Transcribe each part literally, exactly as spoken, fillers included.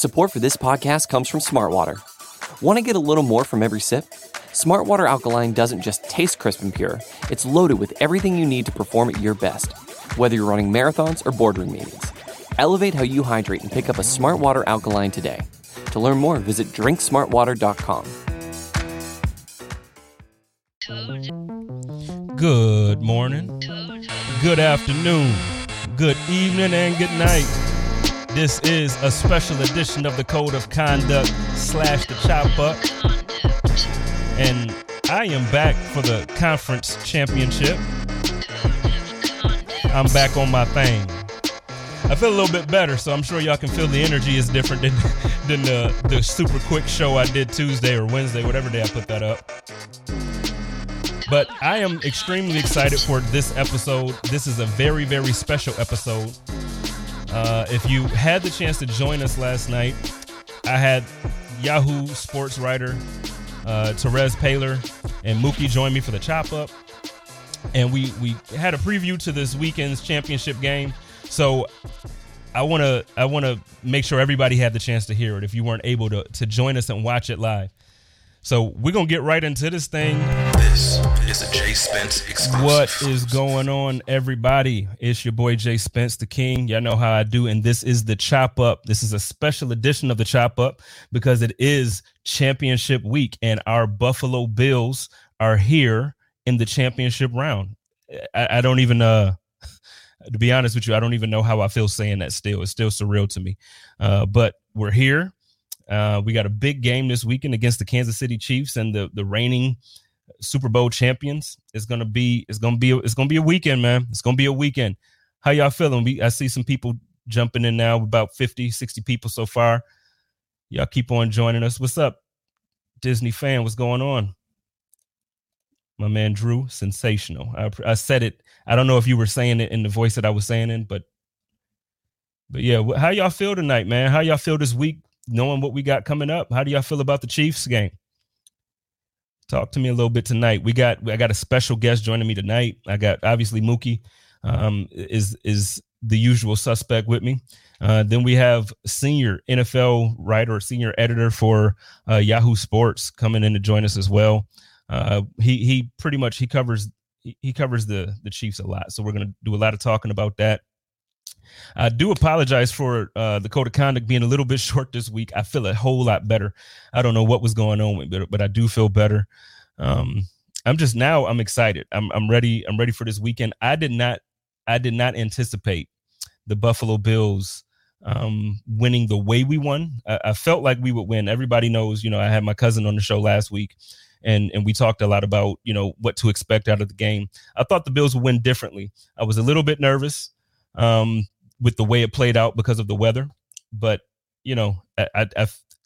Support for this podcast comes from Smartwater. Want to get a little more from every sip? Smartwater Alkaline doesn't just taste crisp and pure, it's loaded with everything you need to perform at your best, whether you're running marathons or boardroom meetings. Elevate how you hydrate and pick up a Smartwater Alkaline today. To learn more, visit drink smartwater dot com. Good morning, good afternoon, good evening, and good night. This is a special edition of the Code of Conduct slash the Chop Up. And I am back for the conference championship. I'm back on my thing. I feel a little bit better, so I'm sure y'all can feel the energy is different than, than the, the super quick show I did Tuesday or Wednesday, whatever day I put that up. But I am extremely excited for this episode. This is a very, very special episode. Uh, if you had the chance to join us last night, I had Yahoo sports writer uh, Terez Paylor and Mookie join me for the Chop Up. And we, we had a preview to this weekend's championship game. So I want to I want to make sure everybody had the chance to hear it if you weren't able to, to join us and watch it live. So we're going to get right into this thing. This is a Jay Spence exclusive. What is going on, everybody? It's your boy Jay Spence, the king. Y'all know how I do. And this is the Chop Up. This is a special edition of the Chop Up because it is championship week and our Buffalo Bills are here in the championship round. I, I don't even, uh, to be honest with you, I don't even know how I feel saying that still. It's still surreal to me. Uh, but we're here. Uh, we got a big game this weekend against the Kansas City Chiefs and the the reigning Super Bowl champions. It's gonna be it's gonna be a, it's gonna be a weekend, man. It's gonna be a weekend. How y'all feeling? We I see some people jumping in now, about fifty, sixty people so far. Y'all keep on joining us. What's up, Disney fan? What's going on? My man Drew, sensational. I, I said it. I don't know if you were saying it in the voice that I was saying in, but but yeah, how y'all feel tonight, man? How y'all feel this week? Knowing what we got coming up, how do y'all feel about the Chiefs game? Talk to me a little bit tonight. We got I got a special guest joining me tonight. I got obviously Mookie um, is is the usual suspect with me. Uh, then we have senior N F L writer, senior editor for uh, Yahoo Sports coming in to join us as well. Uh, he he pretty much he covers he, he covers the the Chiefs a lot, so we're gonna do a lot of talking about that. I do apologize for uh, the Code of Conduct being a little bit short this week. I feel a whole lot better. I don't know what was going on with me, but, but I do feel better. Um, I'm just now I'm excited. I'm I'm ready. I'm ready for this weekend. I did not I did not anticipate the Buffalo Bills um, winning the way we won. I, I felt like we would win. Everybody knows, you know, I had my cousin on the show last week and and we talked a lot about, you know, what to expect out of the game. I thought the Bills would win differently. I was a little bit nervous. Um, with the way it played out because of the weather. But, you know, I, I, I,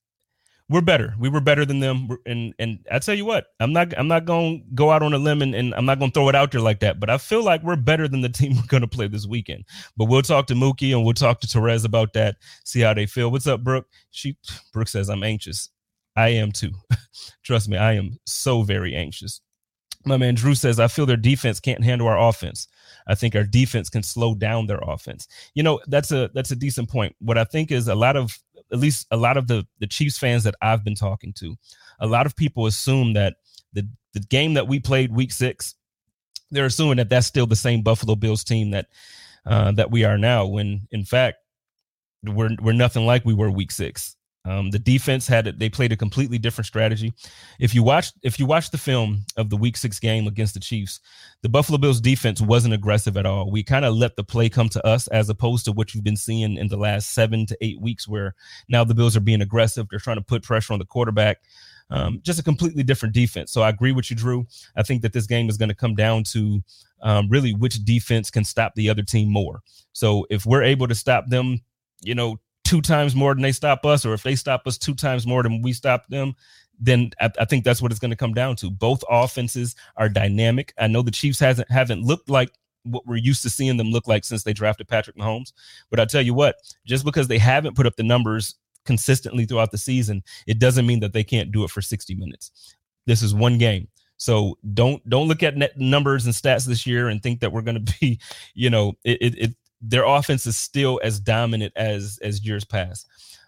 we're better. We were better than them. And and I tell you what, I'm not I'm not going to go out on a limb and, and I'm not going to throw it out there like that. But I feel like we're better than the team we're going to play this weekend. But we'll talk to Mookie and we'll talk to Terez about that, see how they feel. What's up, Brooke? She Brooke says, I'm anxious. I am too. Trust me, I am so very anxious. My man Drew says, I feel their defense can't handle our offense. I think our defense can slow down their offense. You know, that's a that's a decent point. What I think is a lot of, at least a lot of the, the Chiefs fans that I've been talking to, a lot of people assume that the, the game that we played week six, they're assuming that that's still the same Buffalo Bills team that uh, that we are now, when in fact, we're we're nothing like we were week six. Um, the defense had it. They played a completely different strategy. If you watch, if you watch the film of the week six game against the Chiefs, the Buffalo Bills defense wasn't aggressive at all. We kind of let the play come to us, as opposed to what you've been seeing in the last seven to eight weeks, where now the Bills are being aggressive. They're trying to put pressure on the quarterback. Um, just a completely different defense. So I agree with you, Drew. I think that this game is going to come down to um, really which defense can stop the other team more. So if we're able to stop them, you know, two times more than they stop us, or if they stop us two times more than we stop them, then I, I think that's what it's going to come down to. Both offenses are dynamic. I know the Chiefs hasn't haven't looked like what we're used to seeing them look like since they drafted Patrick Mahomes. But I tell you what, just because they haven't put up the numbers consistently throughout the season, it doesn't mean that they can't do it for sixty minutes. This is one game. So don't don't look at net numbers and stats this year and think that we're going to be, you know, it, it, it their offense is still as dominant as as years past.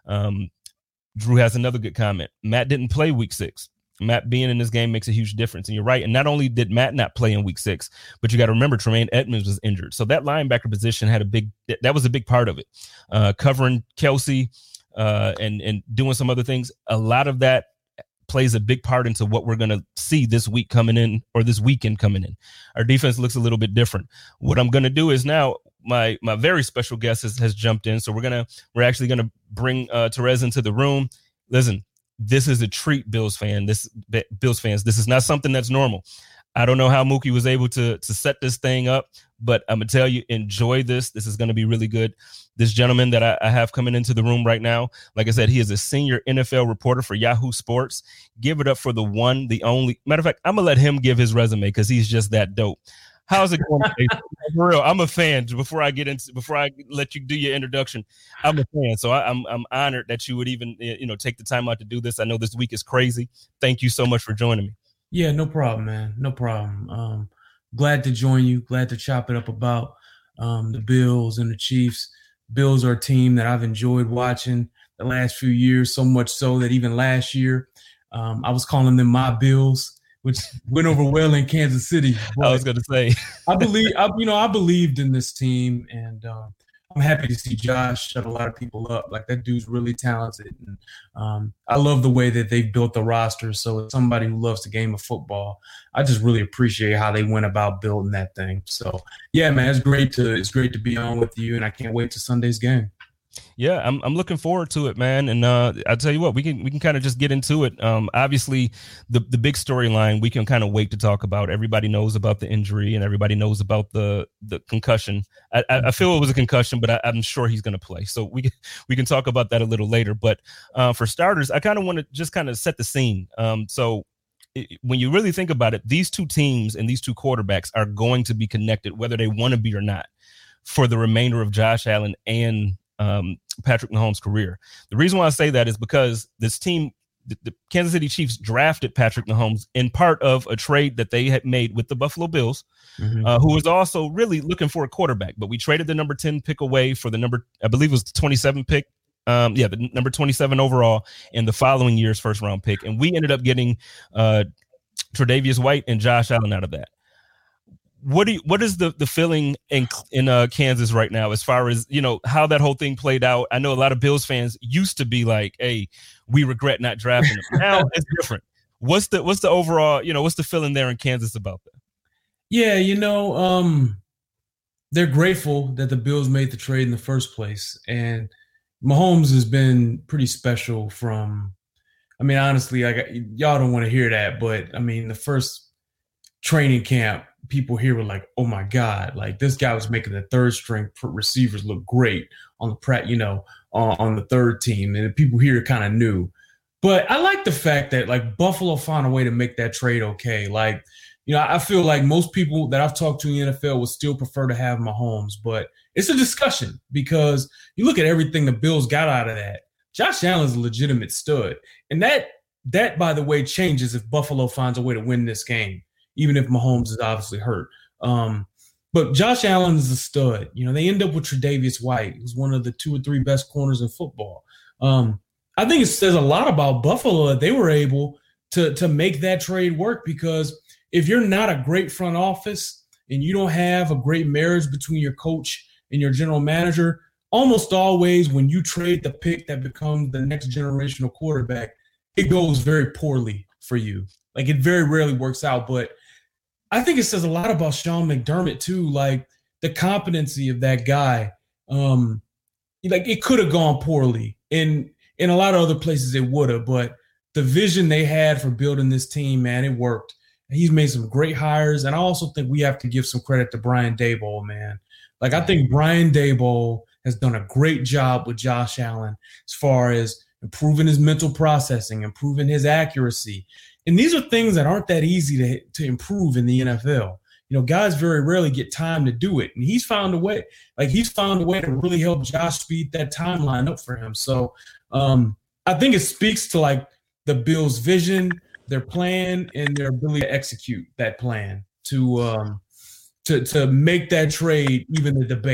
Um, Drew has another good comment. Matt didn't play week six. Matt being in this game makes a huge difference. And you're right. And not only did Matt not play in week six, but you got to remember Tremaine Edmonds was injured. So that linebacker position had a big, that was a big part of it. Uh, covering Kelsey uh, and, and doing some other things. A lot of that plays a big part into what we're going to see this week coming in, or this weekend coming in. Our defense looks a little bit different. What I'm going to do is now my, my very special guest has, has jumped in. So we're going to, we're actually going to bring uh, Terez into the room. Listen, this is a treat, Bills fan. This Bills fans. This is not something that's normal. I don't know how Mookie was able to to set this thing up, but I'm gonna tell you, enjoy this. This is gonna be really good. This gentleman that I, I have coming into the room right now, like I said, he is a senior N F L reporter for Yahoo Sports. Give it up for the one, the only. Matter of fact, I'm gonna let him give his resume because he's just that dope. How's it going? For real, I'm a fan. Before I get into, before I let you do your introduction, I'm a fan. So I, I'm I'm honored that you would even you know take the time out to do this. I know this week is crazy. Thank you so much for joining me. Yeah, no problem, man. No problem. Um, glad to join you. Glad to chop it up about um, the Bills and the Chiefs. Bills are a team that I've enjoyed watching the last few years, so much so that even last year um, I was calling them my Bills, which went over well in Kansas City. I was going to say, I believe, I, you know, I believed in this team, and um, I'm happy to see Josh shut a lot of people up. Like, that dude's really talented, and um, I love the way that they've built the roster. So, as somebody who loves the game of football, I just really appreciate how they went about building that thing. So, yeah, man, it's great to it's great to be on with you, and I can't wait to Sunday's game. Yeah, I'm I'm looking forward to it, man. And uh, I'll tell you what, we can we can kind of just get into it. Um, obviously, the the big storyline we can kind of wait to talk about. Everybody knows about the injury, and everybody knows about the the concussion. I, I feel it was a concussion, but I, I'm sure he's going to play. So we we can talk about that a little later. But uh, for starters, I kind of want to just kind of set the scene. Um, so it, when you really think about it, these two teams and these two quarterbacks are going to be connected, whether they want to be or not, for the remainder of Josh Allen and Um, Patrick Mahomes' career. The reason why I say that is because this team, the, the Kansas City Chiefs, drafted Patrick Mahomes in part of a trade that they had made with the Buffalo Bills, mm-hmm. uh, who was also really looking for a quarterback. But we traded the number ten pick away for the number, I believe it was the twenty-seven pick. Um, yeah, the number twenty-seven overall in the following year's first round pick. And we ended up getting uh, Tre'Davious White and Josh Allen out of that. What do you, what is the, the feeling in in uh, Kansas right now as far as, you know, how that whole thing played out? I know a lot of Bills fans used to be like, hey, we regret not drafting him. Now it's different. What's the what's the overall, you know, what's the feeling there in Kansas about that? Yeah, you know, um, they're grateful that the Bills made the trade in the first place. And Mahomes has been pretty special from, I mean, honestly, like, y'all don't want to hear that, but I mean, the first training camp, people here were like, oh my God, like, this guy was making the third string receivers look great on the prep, you know, on, on the third team. And people here kind of knew. But I like the fact that, like, Buffalo found a way to make that trade okay. Like, you know, I feel like most people that I've talked to in the N F L would still prefer to have Mahomes, but it's a discussion because you look at everything the Bills got out of that. Josh Allen's a legitimate stud. And that, that, by the way, changes if Buffalo finds a way to win this game, even if Mahomes is obviously hurt. Um, but Josh Allen is a stud. You know, they end up with Tre'Davious White, who's one of the two or three best corners in football. Um, I think it says a lot about Buffalo that they were able to, to make that trade work, because if you're not a great front office and you don't have a great marriage between your coach and your general manager, almost always when you trade the pick that becomes the next generational quarterback, it goes very poorly for you. Like, it very rarely works out. But I think it says a lot about Sean McDermott too, like the competency of that guy. Um, like, it could have gone poorly, and in a lot of other places it would have, but the vision they had for building this team, man, it worked. He's made some great hires, and I also think we have to give some credit to Brian Daboll, man. Like, I think Brian Daboll has done a great job with Josh Allen as far as improving his mental processing, improving his accuracy. And these are things that aren't that easy to, to improve in the N F L. You know, guys very rarely get time to do it. And he's found a way, like he's found a way to really help Josh speed that timeline up for him. So um, I think it speaks to, like, the Bills' vision, their plan, and their ability to execute that plan to um, to to make that trade even a debate.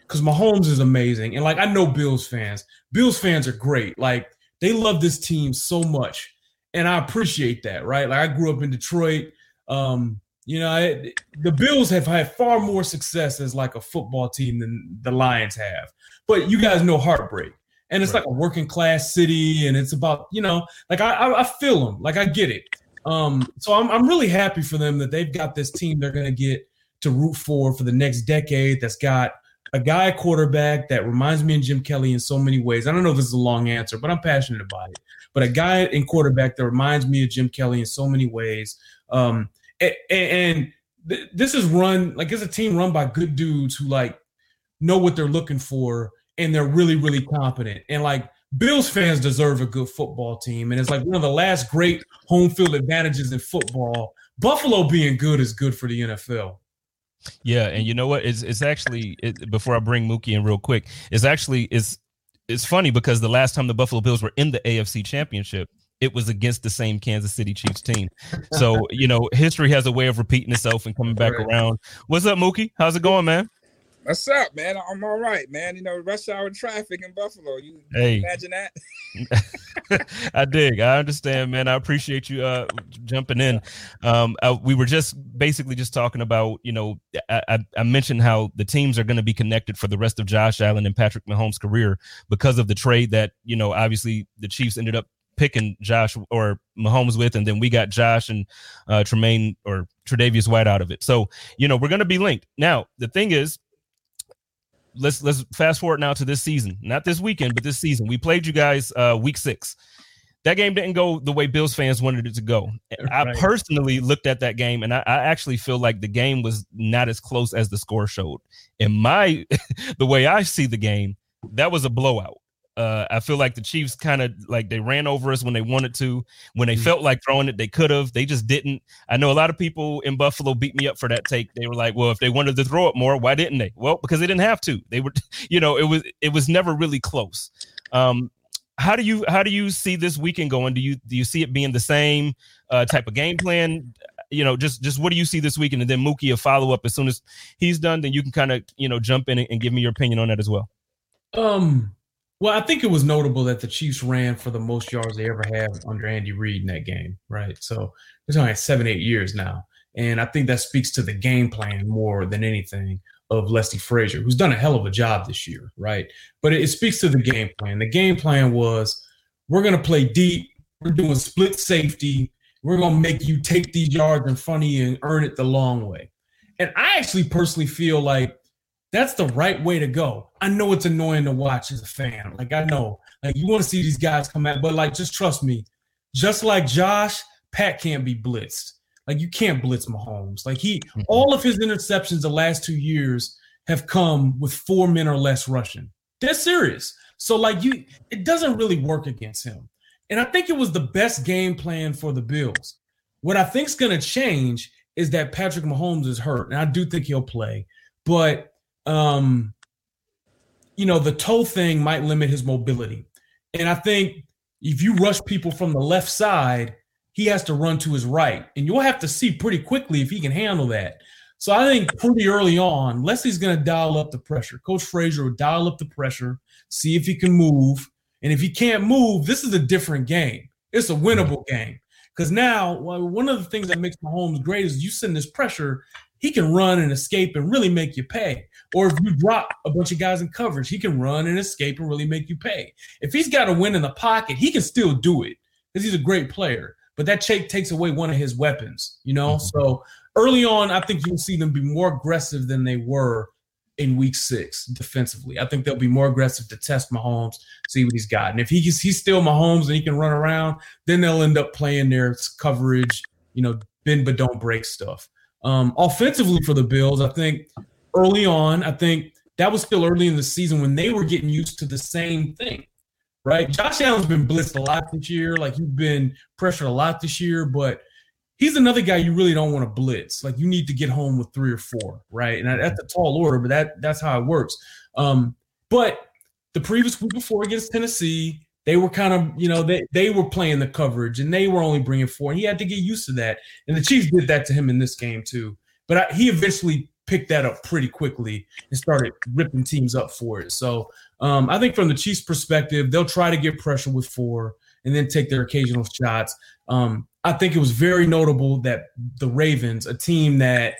because Mahomes is amazing. And like, I know Bills fans. Bills fans are great. Like, they love this team so much. And I appreciate that, right? Like, I grew up in Detroit. Um, you know, I, the Bills have had far more success as like a football team than the Lions have. But you guys know heartbreak. And it's right. like a working class city. And it's about, you know, like I, I, I feel them. Like, I get it. Um, so I'm, I'm really happy for them that they've got this team they're going to get to root for for the next decade that's got a guy quarterback that reminds me of Jim Kelly in so many ways. I don't know if this is a long answer, but I'm passionate about it. But a guy in quarterback that reminds me of Jim Kelly in so many ways. Um, and, and th- this is run like it's a team run by good dudes who like know what they're looking for, and they're really, really competent. And like Bills fans deserve a good football team, and it's like one of the last great home field advantages in football. Buffalo being good is good for the N F L. Yeah, and you know what? It's it's actually it, before I bring Mookie in real quick, it's actually it's it's funny because the last time the Buffalo Bills were in the A F C Championship, it was against the same Kansas City Chiefs team. So, you know, history has a way of repeating itself and coming back right. around. What's up, Mookie? How's it going, man? What's up, man? I'm all right, man. You know, rush hour traffic in Buffalo. You hey. imagine that? I dig. I understand, man. I appreciate you uh, jumping in. Um, I, we were just basically just talking about, you know, I, I, I mentioned how the teams are going to be connected for the rest of Josh Allen and Patrick Mahomes' career because of the trade that, you know, obviously the Chiefs ended up picking Josh or Mahomes with, and then we got Josh and uh, Tremaine or Tre'Davious White out of it. So, you know, we're going to be linked. Now, the thing is, Let's let's fast forward now to this season, not this weekend, but this season. We played you guys uh, week six. That game didn't go the way Bills fans wanted it to go. Right. I personally looked at that game, and I, I actually feel like the game was not as close as the score showed. In my the way I see the game, that was a blowout. Uh, I feel like the Chiefs kind of like they ran over us when they wanted to. When they mm-hmm. felt like throwing it, they could have. They just didn't. I know a lot of people in Buffalo beat me up for that take. They were like, "Well, if they wanted to throw it more, why didn't they?" Well, because they didn't have to. They were, you know, it was it was never really close. Um, how do you how do you see this weekend going? Do you do you see it being the same uh, type of game plan? You know, just just what do you see this weekend? And then Mookie, a follow up as soon as he's done, then you can kind of you know jump in and, and give me your opinion on that as well. Um. Well, I think it was notable that the Chiefs ran for the most yards they ever had under Andy Reid in that game, right? So it's only seven, eight years now. And I think that speaks to the game plan more than anything of Leslie Frazier, who's done a hell of a job this year, right? But it, it speaks to the game plan. The game plan was we're going to play deep. We're doing split safety. We're going to make you take these yards in front of you and earn it the long way. And I actually personally feel like that's the right way to go. I know it's annoying to watch as a fan. Like, I know. Like, you want to see these guys come out, but, like, just trust me. Just like Josh, Pat can't be blitzed. Like, you can't blitz Mahomes. Like, he – all of his interceptions the last two years have come with four men or less rushing. They're serious. So, like, you – it doesn't really work against him. And I think it was the best game plan for the Bills. What I think is going to change is that Patrick Mahomes is hurt, and I do think he'll play. But – Um, you know, the toe thing might limit his mobility. And I think if you rush people from the left side, he has to run to his right. And you'll have to see pretty quickly if he can handle that. So I think pretty early on, Leslie's going to dial up the pressure. Coach Frazier will dial up the pressure, see if he can move. And if he can't move, this is a different game. It's a winnable game. Because now, well, one of the things that makes Mahomes great is you send this pressure, he can run and escape and really make you pay. Or if you drop a bunch of guys in coverage, he can run and escape and really make you pay. If he's got to win in the pocket, he can still do it because he's a great player. But that take, takes away one of his weapons, you know? Mm-hmm. So early on, I think you'll see them be more aggressive than they were in week six defensively. I think they'll be more aggressive to test Mahomes, see what he's got. And if he's, he's still Mahomes and he can run around, then they'll end up playing their coverage, you know, bend but don't break stuff. Um, offensively for the Bills, I think early on, I think that was still early in the season when they were getting used to the same thing, right? Josh Allen's been blitzed a lot this year. Like, he's been pressured a lot this year, but he's another guy you really don't want to blitz. Like, you need to get home with three or four, right? And that's a tall order, but that that's how it works. Um, but the previous week before against Tennessee, they were kind of, you know, they, they were playing the coverage, and they were only bringing four. And he had to get used to that. And the Chiefs did that to him in this game too. But I, he eventually picked that up pretty quickly and started ripping teams up for it. So um, I think from the Chiefs' perspective, they'll try to get pressure with four and then take their occasional shots. Um, I think it was very notable that the Ravens, a team that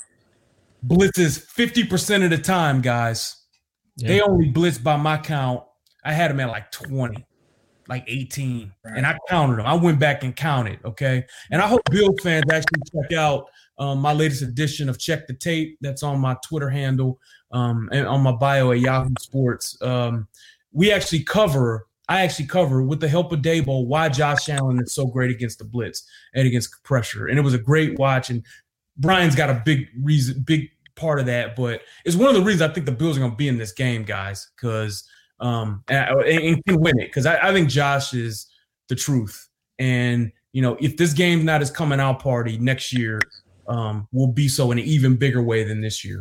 blitzes fifty percent of the time, guys, yeah. they only blitzed by my count. I had them at like twenty. Like eighteen, right. And I counted them. I went back and counted, okay? And I hope Bills fans actually check out um, my latest edition of Check the Tape. That's on my Twitter handle um, and on my bio at Yahoo Sports. Um, we actually cover, I actually cover, with the help of Dabo, why Josh Allen is so great against the blitz and against pressure. And it was a great watch. And Brian's got a big reason, big part of that. But it's one of the reasons I think the Bills are going to be in this game, guys, because – Um, and, and can win it because I, I think Josh is the truth. And, you know, if this game's not his coming out party next year, um, will be so in an even bigger way than this year.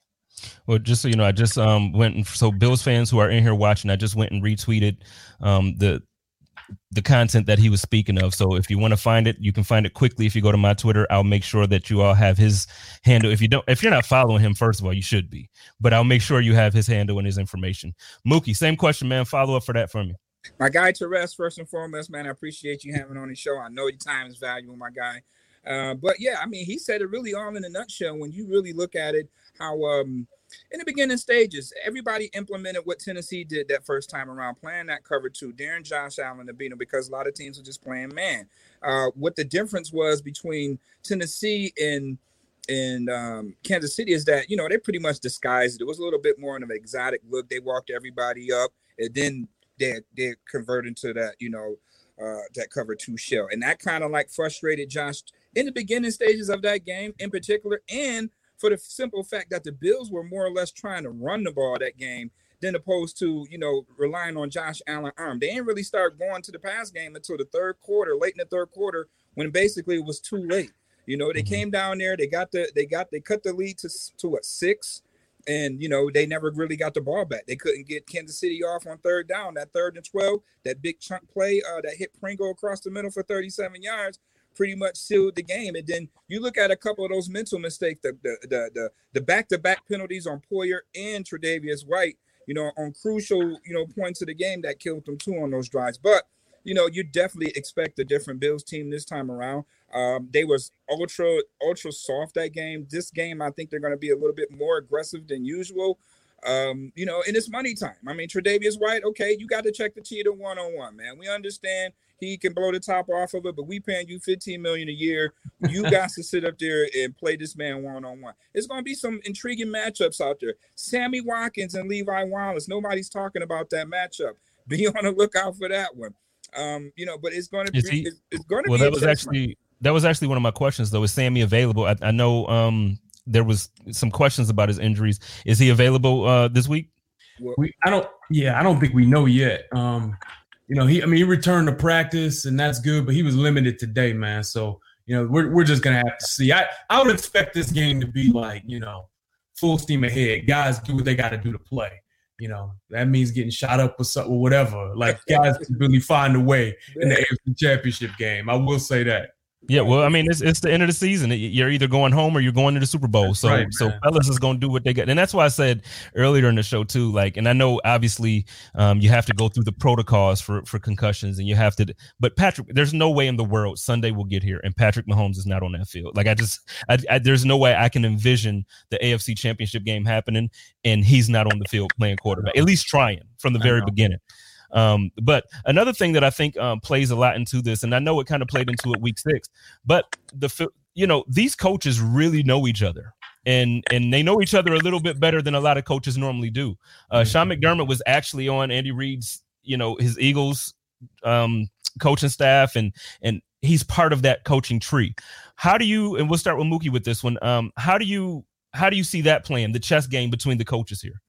Well, just so you know, I just um, went and so Bills fans who are in here watching, I just went and retweeted um, the the content that he was speaking of. So if you want to find it, you can find it quickly. If you go to my Twitter, I'll make sure that you all have his handle. If you don't, if you're not following him, first of all, you should be, but I'll make sure you have his handle and his information. Mookie, same question, man. Follow up for that for me. My guy, Terez, first and foremost, man, I appreciate you having on the show. I know your time is valuable, my guy. Uh, but yeah, I mean, he said it really all in a nutshell. When you really look at it, how, um, in the beginning stages, everybody implemented what Tennessee did that first time around, playing that cover two, daring Josh Allen to beat him because a lot of teams were just playing man. Uh, what the difference was between Tennessee and and um, Kansas City is that, you know, they pretty much disguised it. It was a little bit more of an exotic look. They walked everybody up, and then they they converted to that, you know, uh, that cover two shell, and that kind of like frustrated Josh in the beginning stages of that game in particular, and for the simple fact that the Bills were more or less trying to run the ball that game than opposed to, you know, relying on Josh Allen's arm. They didn't really start going to the pass game until the third quarter, late in the third quarter, when basically it was too late. You know, they mm-hmm. came down there, they got the, they got, they cut the lead to, to what, six, and, you know, they never really got the ball back. They couldn't get Kansas City off on third down, that third and twelve, that big chunk play uh, that hit Pringle across the middle for thirty-seven yards. Pretty much sealed the game. And then you look at a couple of those mental mistakes, the the the the, the back-to-back penalties on Poyer and Tre'Davious White, you know, on crucial, you know, points of the game that killed them too on those drives. But, you know, you definitely expect a different Bills team this time around. Um, they was ultra, ultra soft that game. This game, I think they're going to be a little bit more aggressive than usual. Um, you know, and it's money time. I mean, Tre'Davious White, okay, you got to check the cheetah one-on-one, man. We understand he can blow the top off of it, but we paying you fifteen million dollars a year. You got to sit up there and play this man one-on-one. It's going to be some intriguing matchups out there. Sammy Watkins and Levi Wallace. Nobody's talking about that matchup. Be on the lookout for that one. Um, you know, but it's going to be, he, it's, it's going to well, be. Well, that was actually, that was actually one of my questions though. Is Sammy available? I, I know, um, there was some questions about his injuries. Is he available uh, this week? We, I don't. Yeah, I don't think we know yet. Um, you know, he. I mean, he returned to practice, and that's good. But he was limited today, man. So you know, we're we're just gonna have to see. I I would expect this game to be like, you know, full steam ahead. Guys do what they got to do to play. You know, that means getting shot up or something or whatever. Like guys can really find a way in the A F C Championship game. I will say that. Yeah, well, I mean, it's it's the end of the season. You're either going home or you're going to the Super Bowl. So, right, so fellas is going to do what they got, and that's why I said earlier in the show too. Like, and I know obviously um, you have to go through the protocols for for concussions, and you have to. But Patrick, there's no way in the world Sunday will get here and Patrick Mahomes is not on that field. Like, I just, I, I, there's no way I can envision the A F C Championship game happening and he's not on the field playing quarterback, at least trying from the very beginning. Um, but another thing that I think um, plays a lot into this, and I know it kind of played into it week six, but the you know these coaches really know each other, and and they know each other a little bit better than a lot of coaches normally do. Uh, Sean McDermott was actually on Andy Reid's, you know, his Eagles um, coaching staff, and and he's part of that coaching tree. How do you? And we'll start with Mookie with this one. Um, how do you how do you see that playing, the chess game between the coaches here?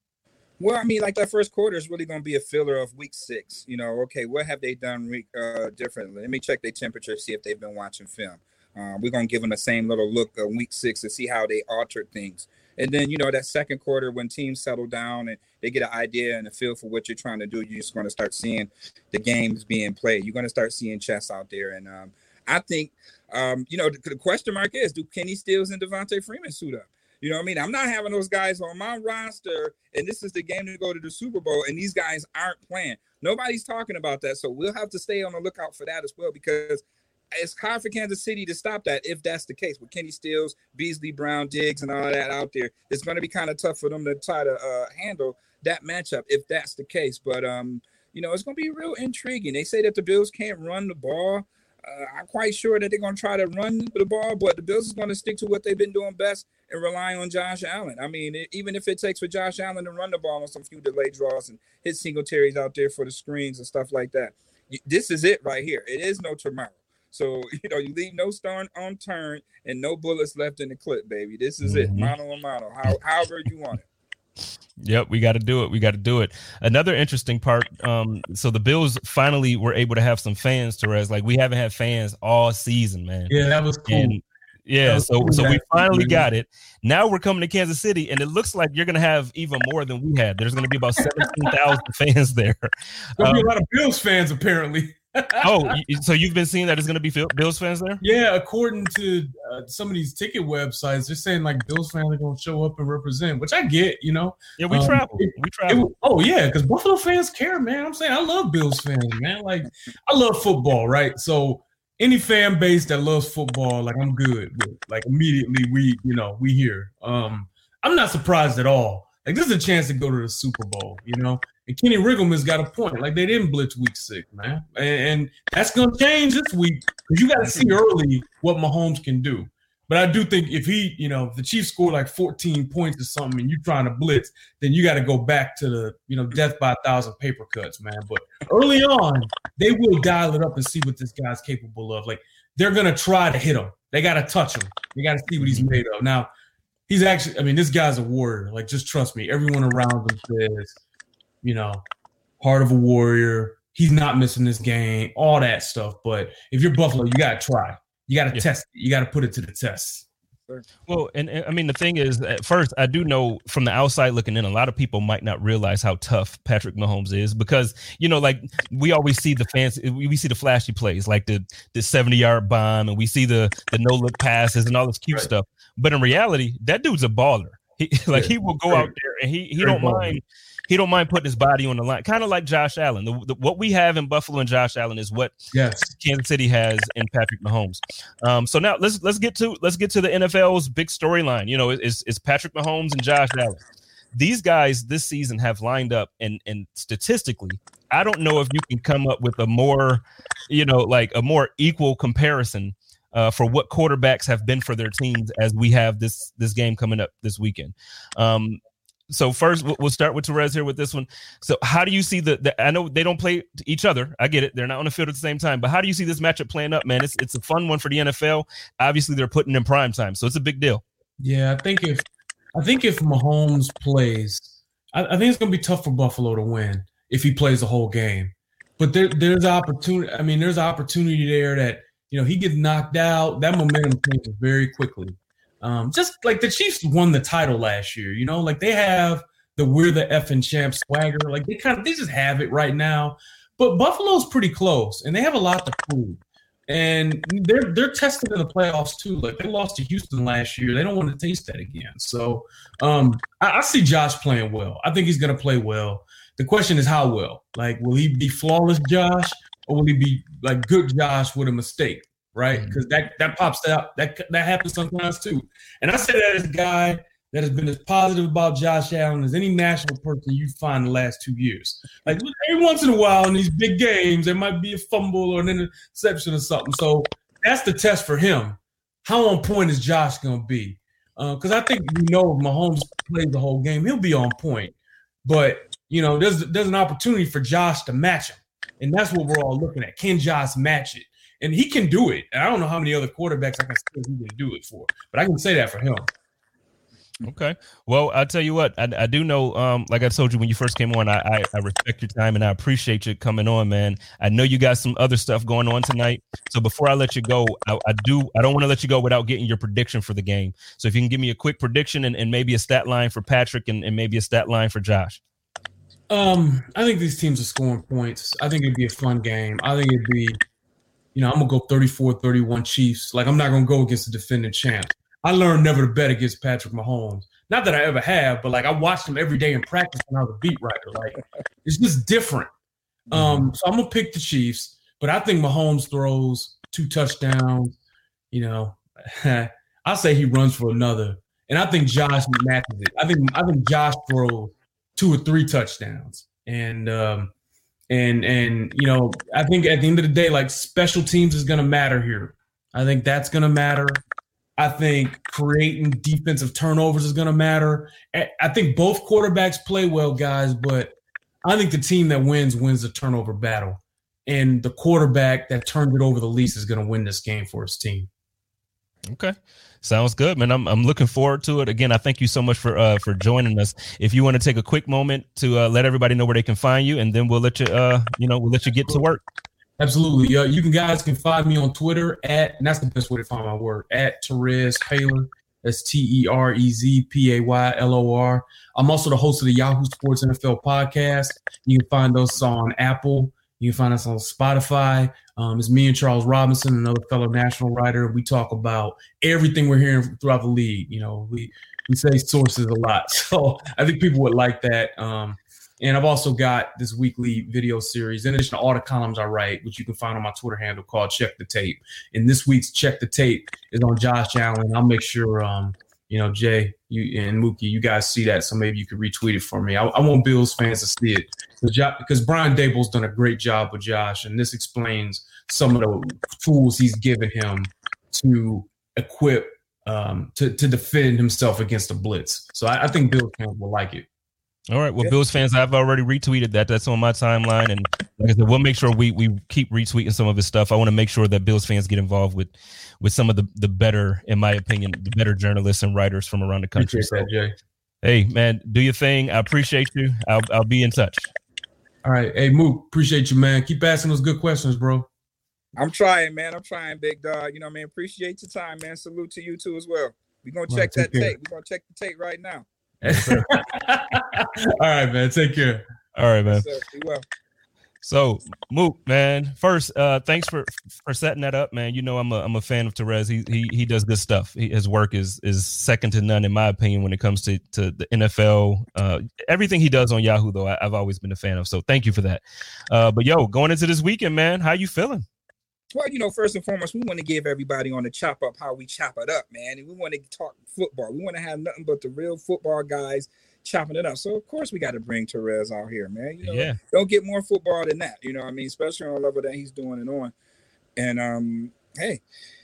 Well, I mean, like that first quarter is really going to be a filler of week six. You know, okay, what have they done uh, differently? Let me check their temperature, see if they've been watching film. Uh, we're going to give them the same little look of week six to see how they altered things. And then, you know, that second quarter when teams settle down and they get an idea and a feel for what you're trying to do, you're just going to start seeing the games being played. You're going to start seeing chess out there. And um, I think, um, you know, the, the question mark is, do Kenny Stills and Devontae Freeman suit up? You know what I mean? I'm not having those guys on my roster, and this is the game to go to the Super Bowl, and these guys aren't playing. Nobody's talking about that, so we'll have to stay on the lookout for that as well, because it's hard for Kansas City to stop that if that's the case. With Kenny Stills, Beasley, Brown, Diggs, and all that out there, it's going to be kind of tough for them to try to uh, handle that matchup if that's the case. But, um, you know, it's going to be real intriguing. They say that the Bills can't run the ball. Uh, I'm quite sure that they're going to try to run the ball, but the Bills is going to stick to what they've been doing best and rely on Josh Allen. I mean, it, even if it takes for Josh Allen to run the ball on some few delayed draws and hit Singletaries out there for the screens and stuff like that. This is it right here. It is no tomorrow. So, you know, you leave no stone unturned and no bullets left in the clip, baby. This is mm-hmm. it. Mano a mano, how, however you want it. Yep, we got to do it. We got to do it. Another interesting part. Um, so the Bills finally were able to have some fans, Terez. Like, we haven't had fans all season, man. Yeah, that was cool. And, yeah, was so cool. so we finally got it. Now we're coming to Kansas City, and it looks like you're going to have even more than we had. There's going to be about seventeen thousand fans there. There'll um, be a lot of Bills fans, apparently. Oh, so you've been seeing that it's going to be Bills fans there? Yeah, according to uh, some of these ticket websites, they're saying like Bills fans are going to show up and represent, which I get, you know. Yeah, we um, travel. It, we travel. It, oh, yeah, because Buffalo fans care, man. I'm saying I love Bills fans, man. Like, I love football, right? So any fan base that loves football, like, I'm good with. Like, immediately we, you know, we here. Um, I'm not surprised at all. Like, this is a chance to go to the Super Bowl, you know. And Kenny Riggleman's got a point. Like, they didn't blitz week six, man. And, and that's going to change this week because you got to see early what Mahomes can do. But I do think if he, you know, if the Chiefs score like fourteen points or something and you're trying to blitz, then you got to go back to the, you know, death by a thousand paper cuts, man. But early on, they will dial it up and see what this guy's capable of. Like, they're going to try to hit him. They got to touch him. They got to see what he's made of. Now, he's actually, I mean, this guy's a warrior. Like, just trust me. Everyone around him says, you know, heart of a warrior. He's not missing this game, all that stuff. But if you're Buffalo, you got to try. You got to yeah. test it. You got to put it to the test. Well, and, and I mean, the thing is, at first, I do know from the outside looking in, a lot of people might not realize how tough Patrick Mahomes is because, you know, like we always see the fancy, we see the flashy plays like the the seventy-yard bomb, and we see the the no-look passes and all this cute right. stuff. But in reality, that dude's a baller. He, like yeah. he will go out there and he he Very don't baller. mind. He don't mind putting his body on the line, kind of like Josh Allen. The, the, what we have in Buffalo and Josh Allen is what yes. Kansas City has in Patrick Mahomes. Um, so now let's let's get to let's get to the N F L's big storyline. You know, it's, it's Patrick Mahomes and Josh Allen. These guys this season have lined up, and and statistically, I don't know if you can come up with a more, you know, like a more equal comparison uh, for what quarterbacks have been for their teams as we have this this game coming up this weekend. Um, So first, we'll start with Terez here with this one. So how do you see the, the – I know they don't play each other. I get it. They're not on the field at the same time. But how do you see this matchup playing up, man? It's it's a fun one for the N F L. Obviously, they're putting in prime time, so it's a big deal. Yeah, I think if I think if Mahomes plays, I, I think it's going to be tough for Buffalo to win if he plays the whole game. But there there's opportunity. I mean, there's opportunity there that, you know, he gets knocked out. That momentum changes very quickly. Um, just like the Chiefs won the title last year, you know, like they have the we're the effing champ swagger. Like they kind of they just have it right now. But Buffalo's pretty close, and they have a lot to prove. And they're they're tested in the playoffs too. Like they lost to Houston last year. They don't want to taste that again. So um, I, I see Josh playing well. I think he's going to play well. The question is how well. Like, will he be flawless Josh, or will he be like good Josh with a mistake? Right, because that that pops out. That that happens sometimes too. And I say that as a guy that has been as positive about Josh Allen as any national person you find the last two years. Like every once in a while in these big games, there might be a fumble or an interception or something. So that's the test for him. How on point is Josh going to be? Because uh, I think we know if Mahomes plays the whole game, he'll be on point. But you know, there's there's an opportunity for Josh to match him, and that's what we're all looking at. Can Josh match it? And he can do it. And I don't know how many other quarterbacks I can say he can do it for, but I can say that for him. Okay. Well, I'll tell you what, I, I do know, um, like I told you when you first came on, I, I, I respect your time and I appreciate you coming on, man. I know you got some other stuff going on tonight. So before I let you go, I, I do, I don't want to let you go without getting your prediction for the game. So if you can give me a quick prediction and, and maybe a stat line for Patrick and, and maybe a stat line for Josh. Um, I think these teams are scoring points. I think it'd be a fun game. I think it'd be, you know, I'm going to go thirty-four thirty-one Chiefs. Like, I'm not going to go against the defending champ. I learned never to bet against Patrick Mahomes. Not that I ever have, but like I watched him every day in practice when I was a beat writer. Like it's just different. Um, so I'm gonna pick the Chiefs, but I think Mahomes throws two touchdowns. You know, I'll say he runs for another, and I think Josh matches it. I think I think Josh throws two or three touchdowns, and um, and and you know, I think at the end of the day, like special teams is gonna matter here. I think that's gonna matter. I think creating defensive turnovers is going to matter. I think both quarterbacks play well, guys, but I think the team that wins wins the turnover battle. And the quarterback that turned it over the least is going to win this game for his team. Okay. Sounds good, man. I'm I'm looking forward to it. Again, I thank you so much for uh, for joining us. If you want to take a quick moment to uh, let everybody know where they can find you, and then we'll let you, uh, you know, we'll let you get to work. Absolutely. Uh, you can guys can find me on Twitter at, and that's the best way to find my work, at Terez Paylor. That's T E R E Z P A Y L O R. I'm also the host of the Yahoo Sports N F L podcast. You can find us on Apple. You can find us on Spotify. Um, it's me and Charles Robinson, another fellow national writer. We talk about everything we're hearing throughout the league. You know, we, we say sources a lot. So I think people would like that. Um, And I've also got this weekly video series, in addition to all the columns I write, which you can find on my Twitter handle called Check the Tape. And this week's Check the Tape is on Josh Allen. I'll make sure, um, you know, Jay you and Mookie, you guys see that, so maybe you could retweet it for me. I, I want Bills fans to see it because Brian Daboll's done a great job with Josh, and this explains some of the tools he's given him to equip, um, to, to defend himself against a blitz. So I, I think Bills fans will like it. All right. Well, yeah. Bills fans, I've already retweeted that. That's on my timeline. And like I said, we'll make sure we we keep retweeting some of his stuff. I want to make sure that Bills fans get involved with with some of the, the better, in my opinion, the better journalists and writers from around the country. Appreciate that, Jay. Hey, man, do your thing. I appreciate you. I'll I'll be in touch. All right. Hey, Mook, appreciate you, man. Keep asking those good questions, bro. I'm trying, man. I'm trying, big dog. You know what I mean? Appreciate your time, man. Salute to you, too, as well. We're going to check right, that care. tape. We're going to check the tape right now. Yes, all right, man. Take care. All right, man. Yes, be well. So, Mook, man, first, uh, thanks for for setting that up, man. You know, I'm a I'm a fan of Terez. He he he does good stuff. He, his work is is second to none, in my opinion, when it comes to to the N F L. Uh, everything he does on Yahoo, though, I, I've always been a fan of. So, thank you for that. Uh, but yo, going into this weekend, man, how you feeling? Well, you know, first and foremost, we want to give everybody on the chop up how we chop it up, man. And we want to talk football. We want to have nothing but the real football guys chopping it up. So, of course, we got to bring Terez out here, man. You know, yeah. Don't get more football than that. You know what I mean? Especially on the level that he's doing it on. And, um, hey,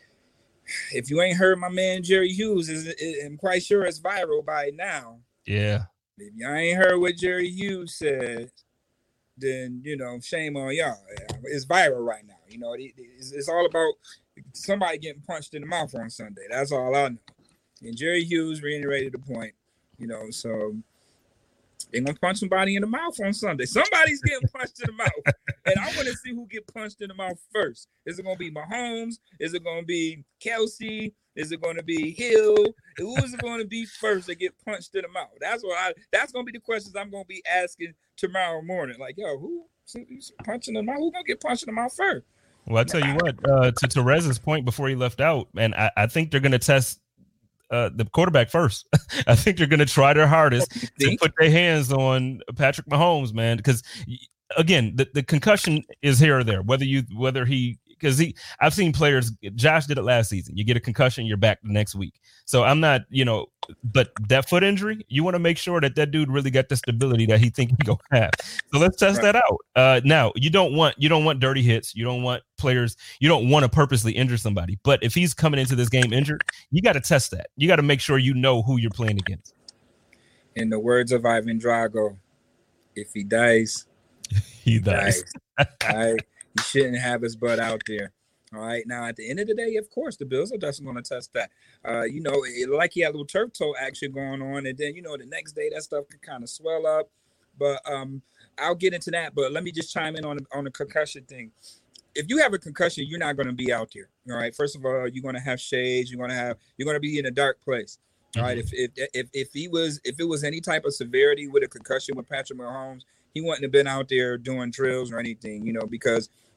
if you ain't heard my man Jerry Hughes, is I'm quite sure it's viral by now. Yeah. If y'all ain't heard what Jerry Hughes said, then, you know, shame on y'all. It's viral right now. You know, it, it's, it's all about somebody getting punched in the mouth on Sunday. That's all I know. And Jerry Hughes reiterated the point, you know, so they're going to punch somebody in the mouth on Sunday. Somebody's getting punched in the mouth. And I want to see who get punched in the mouth first. Is it going to be Mahomes? Is it going to be Kelsey? Is it going to be Hill? Who is it going to be first to get punched in the mouth? That's what I. That's going to be the questions I'm going to be asking tomorrow morning. Like, yo, who punching in the mouth? Who's going to get punched in the mouth first? Well, I tell you what, uh, to Terez's point before he left out, man, I, I think they're going to test uh, the quarterback first. I think they're going to try their hardest to put their hands on Patrick Mahomes, man, because again, the, the concussion is here or there. Whether you whether he because he, I've seen players. Josh did it last season. You get a concussion, you're back the next week. So I'm not, you know, but that foot injury, you want to make sure that that dude really got the stability that he think he gonna have. So let's test right. that out. Uh, now you don't want you don't want dirty hits. You don't want players. You don't want to purposely injure somebody. But if he's coming into this game injured, you got to test that. You got to make sure you know who you're playing against. In the words of Ivan Drago, if he dies, he, he dies. dies. All right. He shouldn't have his butt out there. All right. Now, at the end of the day, of course, the Bills are just going to test that. Uh, you know, it, like he had a little turf toe action going on. And then, you know, the next day that stuff could kind of swell up. But um, I'll get into that. But let me just chime in on, on the concussion thing. If you have a concussion, you're not going to be out there. All right. First of all, you're going to have shades. You're going to have you're going to be in a dark place. All mm-hmm. right. If, if if if he was if it was any type of severity with a concussion with Patrick Mahomes, he wouldn't have been out there doing drills or anything, you know, because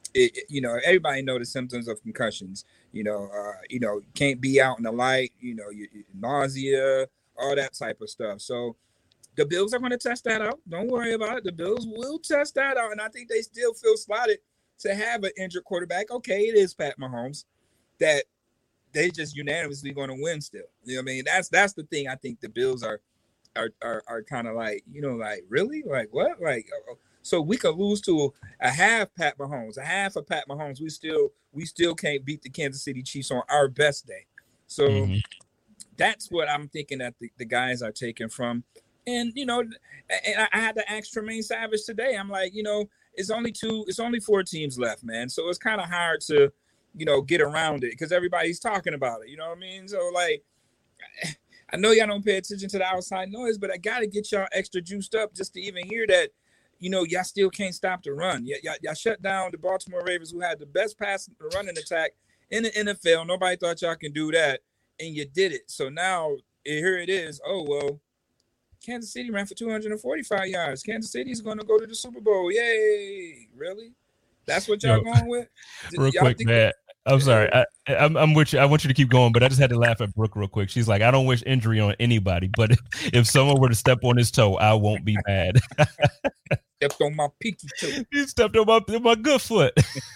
it, it- you know, everybody know the symptoms of concussions. You know, uh, you know, can't be out in the light. You know, you, you- nausea, all that type of stuff. So the Bills are going to test that out. Don't worry about it. The Bills will test that out, and I think they still feel slotted to have an injured quarterback. Okay, it is Pat Mahomes that they just unanimously going to win still. You know what I mean? That's that's the thing. I think the Bills are are are, are kind of like, you know, like really, like what, like. So we could lose to a half Pat Mahomes, a half of Pat Mahomes. We still we still can't beat the Kansas City Chiefs on our best day. So mm-hmm. that's what I'm thinking that the, the guys are taking from. And, you know, and I, I had to ask Tremaine Savage today. I'm like, you know, it's only two, it's only four teams left, man. So it's kind of hard to, you know, get around it because everybody's talking about it. You know what I mean? So, like, I know y'all don't pay attention to the outside noise, but I got to get y'all extra juiced up just to even hear that, you know, y'all still can't stop the run. Y- y'all, y'all shut down the Baltimore Ravens, who had the best pass running attack in the N F L. Nobody thought y'all can do that, and you did it. So now here it is. Oh, well, Kansas City ran for two hundred forty-five yards. Kansas City's going to go to the Super Bowl. Yay. Really? That's what y'all Yo, going with? Real y'all quick, man. I'm sorry. I, I'm, I'm with you. I want you to keep going, but I just had to laugh at Brooke real quick. She's like, I don't wish injury on anybody, but if, if someone were to step on his toe, I won't be mad. Stepped on my pinky toe. He stepped on my, my good foot.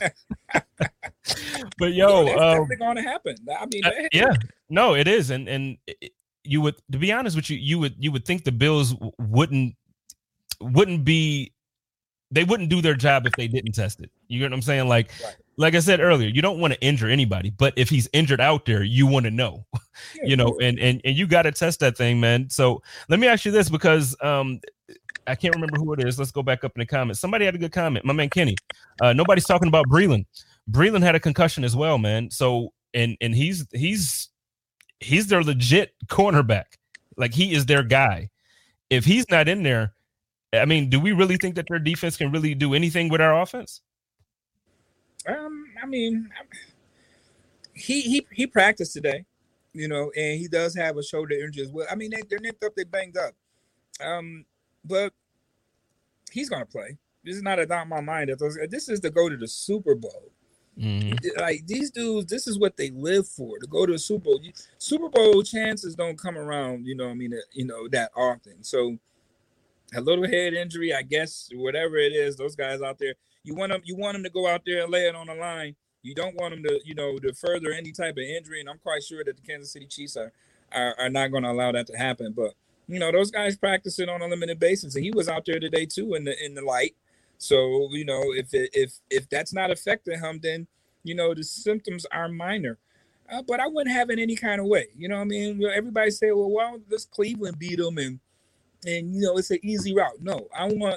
But yo, that's um, definitely going to happen. I mean, uh, yeah, no, it is. And, and you would, to be honest with you, you would, you would think the Bills wouldn't, wouldn't be, they wouldn't do their job if they didn't test it. You get what I'm saying? Like, right. like I said earlier, you don't want to injure anybody, but if he's injured out there, you want to know, yeah, you know, and, and, and you got to test that thing, man. So let me ask you this, because um, I can't remember who it is. Let's go back up in the comments. Somebody had a good comment. My man, Kenny, uh, nobody's talking about Breeland. Breeland had a concussion as well, man. So, and, and he's, he's, he's their legit cornerback. Like, he is their guy. If he's not in there, I mean, do we really think that their defense can really do anything with our offense? Um, I mean, he he he practiced today, you know, and he does have a shoulder injury as well. I mean, they, they're nipped up, they banged up, um, but he's gonna play. This is not a doubt in my mind that those. This is to go to the Super Bowl. Mm-hmm. Like, these dudes, this is what they live for, to go to a Super Bowl. Super Bowl chances don't come around, you know. I mean, you know, that often. So a little head injury, I guess, whatever it is, those guys out there, you want them, you want them to go out there and lay it on the line. You don't want them to, you know, to further any type of injury. And I'm quite sure that the Kansas City Chiefs are are, are not going to allow that to happen. But, you know, those guys practicing on a limited basis, and he was out there today too in the in the light. So, you know, if it, if if that's not affecting him, then, you know, the symptoms are minor. Uh, but I wouldn't have it any kind of way. You know what I mean? Everybody say, well, well, this Cleveland beat them, and And, you know, it's an easy route. No, I want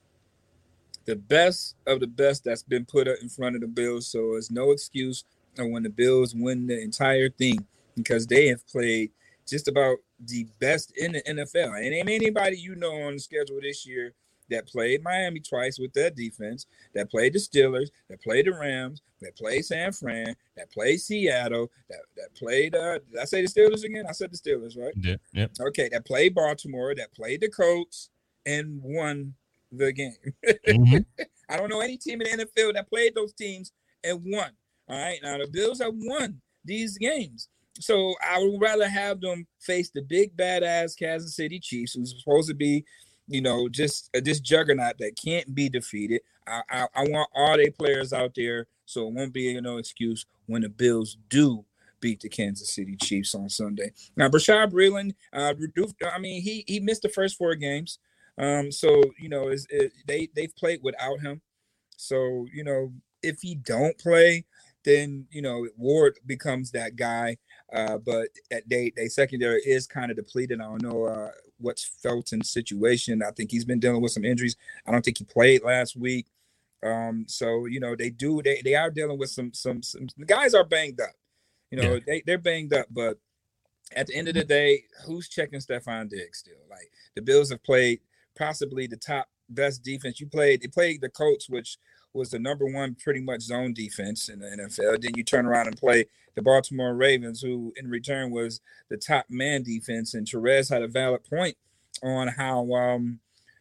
the best of the best that's been put up in front of the Bills. So it's no excuse when the Bills win the entire thing, because they have played just about the best in the N F L. And ain't anybody you know on the schedule this year that played Miami twice with their defense, that played the Steelers, that played the Rams, that played San Fran, that played Seattle, that, that played, uh, did I say the Steelers again? I said the Steelers, right? Yeah. Yep. Okay, that played Baltimore, that played the Colts, and won the game. Mm-hmm. I don't know any team in the N F L that played those teams and won. All right, now the Bills have won these games. So I would rather have them face the big badass Kansas City Chiefs, who's supposed to be, you know, just uh, this juggernaut that can't be defeated. I, I, I want all their players out there, so it won't be, you know, excuse when the Bills do beat the Kansas City Chiefs on Sunday. Now, Bashaud Breeland, uh, I mean, he he missed the first four games, um, so you know, it's, it, they they've played without him. So you know, if he don't play, then you know Ward becomes that guy. Uh, but they they secondary is kind of depleted. I don't know uh, what's Felton's situation. I think he's been dealing with some injuries. I don't think he played last week. Um, so you know they do they they are dealing with some some some the guys are banged up. You know yeah. they they're banged up, but at the end of the day, who's checking Stephon Diggs still? Like, the Bills have played possibly the top best defense. You played they played the Colts, which was the number one pretty much zone defense in the N F L. Then you turn around and play the Baltimore Ravens, who in return was the top man defense. And Therese had a valid point on how um,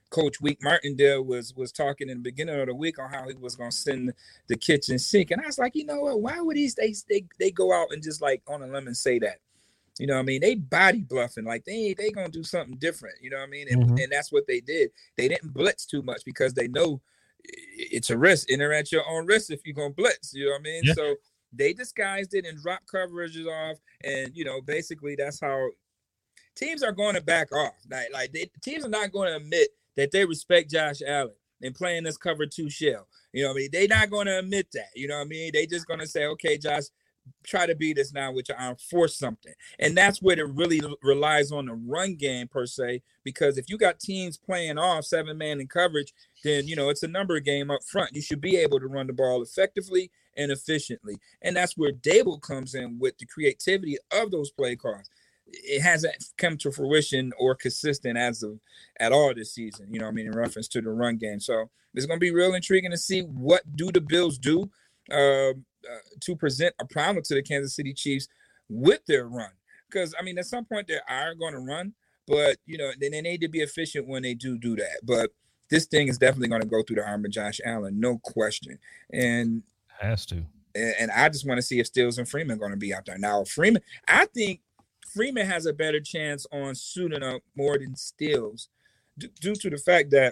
Coach Week Martindale was was talking in the beginning of the week on how he was going to send the kitchen sink. And I was like, you know what? Why would these they, they they go out and just like on a limb and say that? You know what I mean? They body bluffing like they they going to do something different. You know what I mean? And, mm-hmm. and that's what they did. They didn't blitz too much because they know it's a risk. Enter at your own risk if you're going to blitz. You know what I mean? Yeah. So they disguised it and dropped coverages off. And, you know, basically that's how teams are going to back off. Like, like they, teams are not going to admit that they respect Josh Allen and playing this cover two shell. You know what I mean? They're not going to admit that. You know what I mean? They just going to say, okay, Josh, try to beat us now with your arm, force something. And that's where it really relies on the run game per se, because if you got teams playing off seven man in coverage, then, you know, it's a number game up front. You should be able to run the ball effectively and efficiently. And that's where Dable comes in with the creativity of those play calls. It hasn't come to fruition or consistent as of at all this season, you know what I mean, in reference to the run game. So it's going to be real intriguing to see what do the Bills do uh, uh, to present a problem to the Kansas City Chiefs with their run. Because, I mean, at some point they are going to run, but, you know, they, they need to be efficient when they do do that. But this thing is definitely going to go through the arm of Josh Allen, no question. And has to. And, and I just want to see if Stills and Freeman are going to be out there. Now, Freeman, I think Freeman has a better chance on suiting up more than Stills d- due to the fact that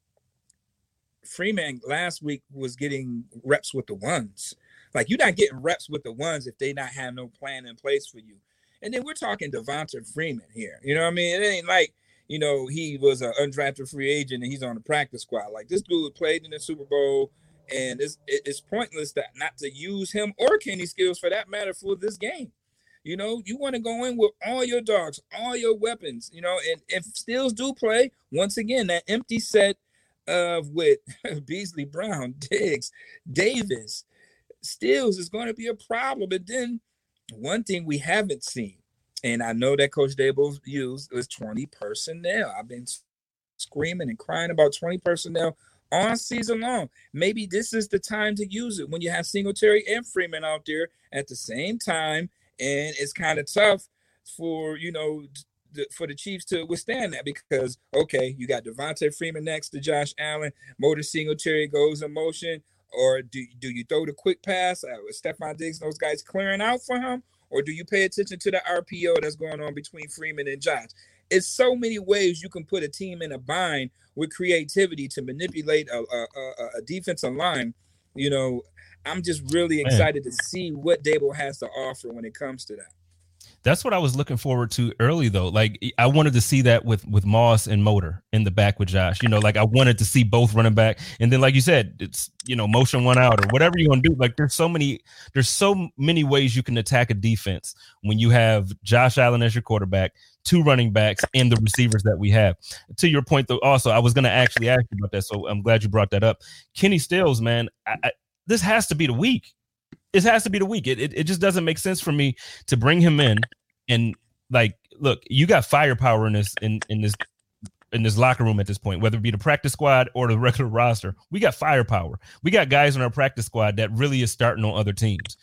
Freeman last week was getting reps with the ones. Like, you're not getting reps with the ones if they not have no plan in place for you. And then we're talking Devonta Freeman here. You know what I mean? It ain't like, you know, he was an undrafted free agent and he's on the practice squad. Like, this dude played in the Super Bowl, and it's, it's pointless that not to use him or Kenny Stills for that matter for this game. You know, you want to go in with all your dogs, all your weapons, you know, and if Stills do play, once again, that empty set of with Beasley, Brown, Diggs, Davis, Stills is going to be a problem. But then one thing we haven't seen, and I know that Coach Dable used, was twenty personnel. I've been screaming and crying about twenty personnel all season long. Maybe this is the time to use it when you have Singletary and Freeman out there at the same time. And it's kind of tough for, you know, th- for the Chiefs to withstand that because, okay, you got Devonta Freeman next to Josh Allen. Motor Singletary goes in motion. Or do, do you throw the quick pass uh, with Stephon Diggs and those guys clearing out for him? Or do you pay attention to the R P O that's going on between Freeman and Josh? It's so many ways you can put a team in a bind with creativity to manipulate a, a, a, a defensive line, you know. I'm just really excited Man. to see what Dable has to offer when it comes to that. That's what I was looking forward to early, though. Like, I wanted to see that with, with Moss and Motor in the back with Josh. You know, like, I wanted to see both running back. And then, like you said, it's, you know, motion one out or whatever you're going to do. Like, there's so many, there's so many ways you can attack a defense when you have Josh Allen as your quarterback, two running backs, and the receivers that we have. To your point, though, also, I was going to actually ask you about that. So I'm glad you brought that up. Kenny Stills, man, I, I this has to be the week. It has to be the week. It, it it just doesn't make sense for me to bring him in and like, look, you got firepower in this in, in this in this locker room at this point, whether it be the practice squad or the regular roster. We got firepower. We got guys on our practice squad that really is starting on other teams.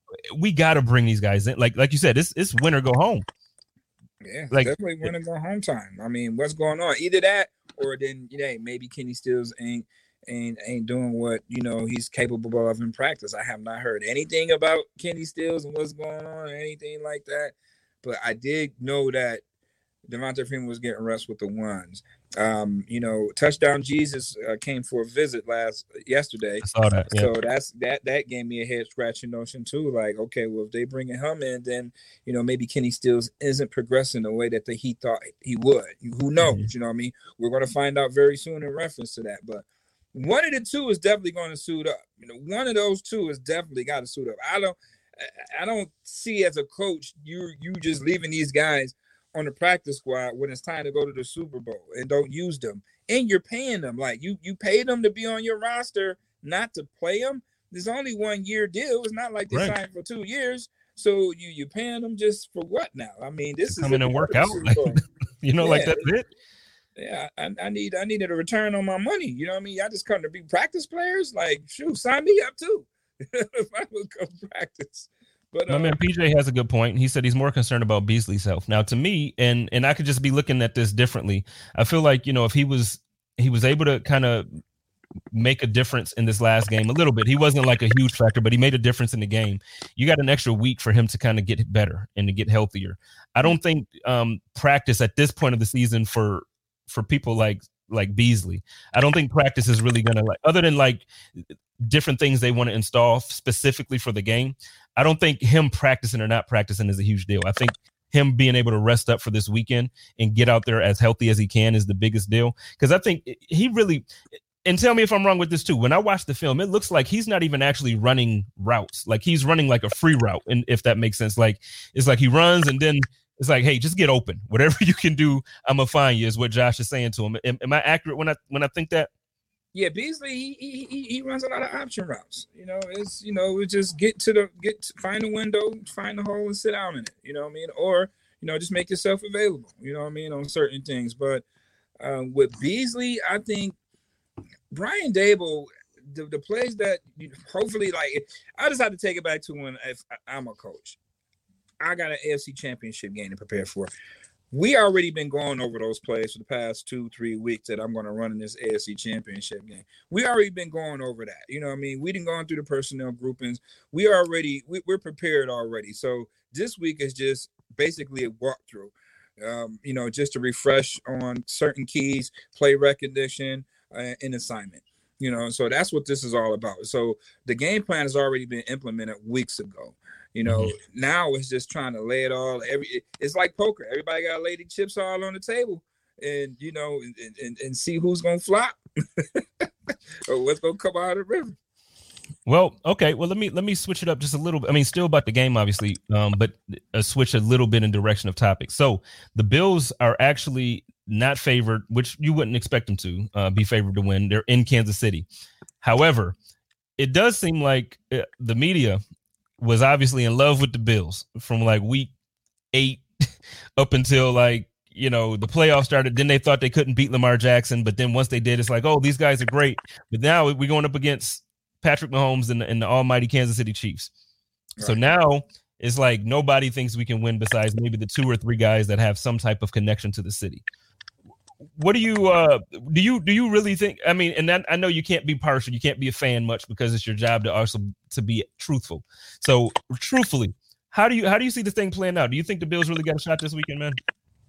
We got to bring these guys in. Like like you said, it's it's win or go home. Yeah, like, definitely win or go home time. I mean, what's going on? Either that or then, you know, maybe Kenny Stills ain't ain't ain't doing what, you know, he's capable of in practice. I have not heard anything about Kenny Stills and what's going on or anything like that. But I did know that Devonta Freeman was getting reps with the ones. Um, you know, Touchdown Jesus uh, came for a visit last yesterday. I saw that. Yeah. So that's that that gave me a head scratching notion too. Like, okay, well, if they bringing him in, then, you know, maybe Kenny Stills isn't progressing the way that the, he thought he would. Who knows? Mm-hmm. You know what I mean? We're going to find out very soon in reference to that. But one of the two is definitely going to suit up. You know, one of those two is definitely got to suit up. I don't, I don't see as a coach you you just leaving these guys on the practice squad when it's time to go to the Super Bowl and don't use them. And you're paying them. Like, you you pay them to be on your roster, not to play them. There's only one year deal. It's not like they right. signed for two years. So you you paying them just for what now? I mean, this to is come in and work out. Like, you know, yeah. like that's it. Yeah, I, I need I needed a return on my money. You know what I mean? Y'all just come to be practice players. Like, shoot, sign me up too. If I would go practice. But my uh, man P J has a good point. He said he's more concerned about Beasley's health. Now, to me, and and I could just be looking at this differently. I feel like, you know, if he was he was able to kind of make a difference in this last game a little bit. He wasn't like a huge factor, but he made a difference in the game. You got an extra week for him to kind of get better and to get healthier. I don't think um, practice at this point of the season for for people like like Beasley, I don't think practice is really going to, like, other than like different things they want to install specifically for the game, I don't think him practicing or not practicing is a huge deal. I think him being able to rest up for this weekend and get out there as healthy as he can is the biggest deal. Because I think he really, and tell me if I'm wrong with this too, when I watch the film, it looks like he's not even actually running routes. Like he's running like a free route, and if that makes sense. Like it's like he runs and then it's like, hey, just get open. Whatever you can do, I'm gonna find you, is what Josh is saying to him. Am, am I accurate when I when I think that? Yeah, Beasley, he, he he runs a lot of option routes. You know, it's you know, it's just get to the get to, find the window, find the hole, and sit down in it. You know what I mean? Or you know, just make yourself available. You know what I mean on certain things. But um, with Beasley, I think Brian Daboll, the, the plays that you, hopefully, like, I just have to take it back to when if I'm a coach. I got an A F C Championship game to prepare for. We already been going over those plays for the past two, three weeks that I'm going to run in this A F C Championship game. We already been going over that. You know what I mean? We didn't go through the personnel groupings. We already, we, we're prepared already. So this week is just basically a walkthrough, um, you know, just to refresh on certain keys, play recognition, uh, and assignment. You know, so that's what this is all about. So the game plan has already been implemented weeks ago. You know, mm-hmm. Now it's just trying to lay it all. Every it's like poker. Everybody got to lay the chips all on the table, and you know, and, and, and see who's gonna flop or what's gonna come out of the river. Well, okay. Well, let me let me switch it up just a little bit. I mean, still about the game, obviously, um, but uh, switch a little bit in direction of topics. So the Bills are actually not favored, which you wouldn't expect them to uh, be favored to win. They're in Kansas City. However, it does seem like uh, the media was obviously in love with the Bills from like week eight up until like, you know, the playoffs started. Then they thought they couldn't beat Lamar Jackson. But then once they did, it's like, oh, these guys are great. But now we're going up against Patrick Mahomes and the, and the almighty Kansas City Chiefs. Right. So now it's like nobody thinks we can win besides maybe the two or three guys that have some type of connection to the city. What do you uh do you do you really think? I mean, and that, I know you can't be partial, you can't be a fan much because it's your job to also to be truthful. So truthfully, how do you how do you see this thing playing out? Do you think the Bills really got a shot this weekend, man?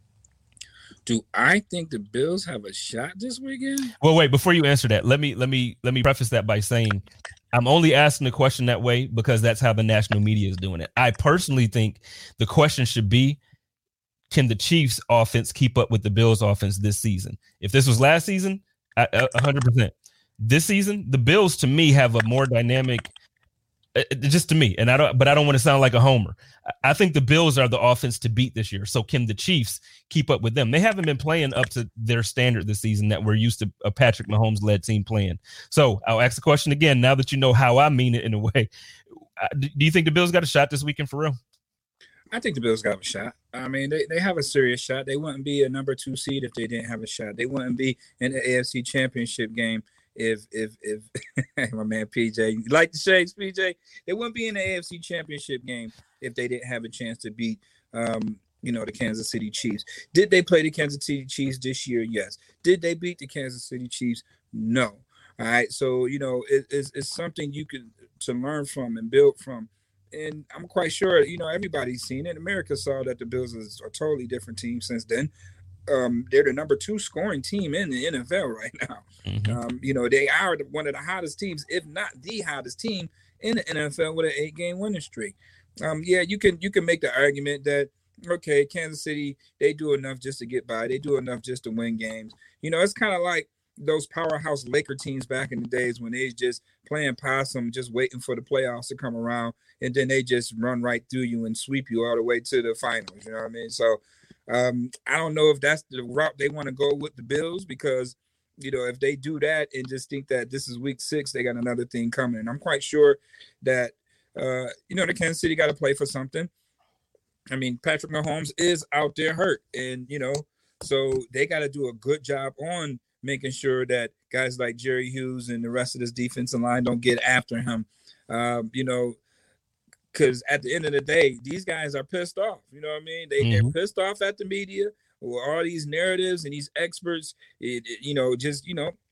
Do I think the Bills have a shot this weekend? Well, wait, before you answer that, let me let me let me preface that by saying I'm only asking the question that way because that's how the national media is doing it. I personally think the question should be, can the Chiefs offense keep up with the Bills offense this season? If this was last season, one hundred percent. This season, the Bills to me have a more dynamic, uh, just to me, and I don't, but I don't want to sound like a homer. I think the Bills are the offense to beat this year. So can the Chiefs keep up with them? They haven't been playing up to their standard this season that we're used to a Patrick Mahomes led team playing. So I'll ask the question again, now that you know how I mean it in a way. Do you think the Bills got a shot this weekend for real? I think the Bills got a shot. I mean, they, they have a serious shot. They wouldn't be a number two seed if they didn't have a shot. They wouldn't be in the A F C Championship game if if if my man P J, you like the shades, P J. They wouldn't be in the A F C Championship game if they didn't have a chance to beat um, you know, the Kansas City Chiefs. Did they play the Kansas City Chiefs this year? Yes. Did they beat the Kansas City Chiefs? No. All right. So, you know, it, it's, it's something you could to learn from and build from. And I'm quite sure, you know, everybody's seen it. America saw that the Bills is a totally different team since then. Um, they're the number two scoring team in the N F L right now. Mm-hmm. Um, you know, they are one of the hottest teams, if not the hottest team in the N F L with an eight-game winning streak. Um, yeah, you can you can make the argument that, okay, Kansas City, they do enough just to get by. They do enough just to win games. You know, it's kind of like those powerhouse Laker teams back in the days when they just playing possum, just waiting for the playoffs to come around, and then they just run right through you and sweep you all the way to the finals. You know what I mean? So um, I don't know if that's the route they want to go with the Bills, because, you know, if they do that and just think that this is week six, they got another thing coming. And I'm quite sure that, uh, you know, the Kansas City got to play for something. I mean, Patrick Mahomes is out there hurt, and, you know, so they got to do a good job on making sure that guys like Jerry Hughes and the rest of this defensive line don't get after him, um, you know, because at the end of the day, these guys are pissed off. You know what I mean? They, mm-hmm. They're pissed off at the media with all these narratives and these experts, it, it, you know, just, you know,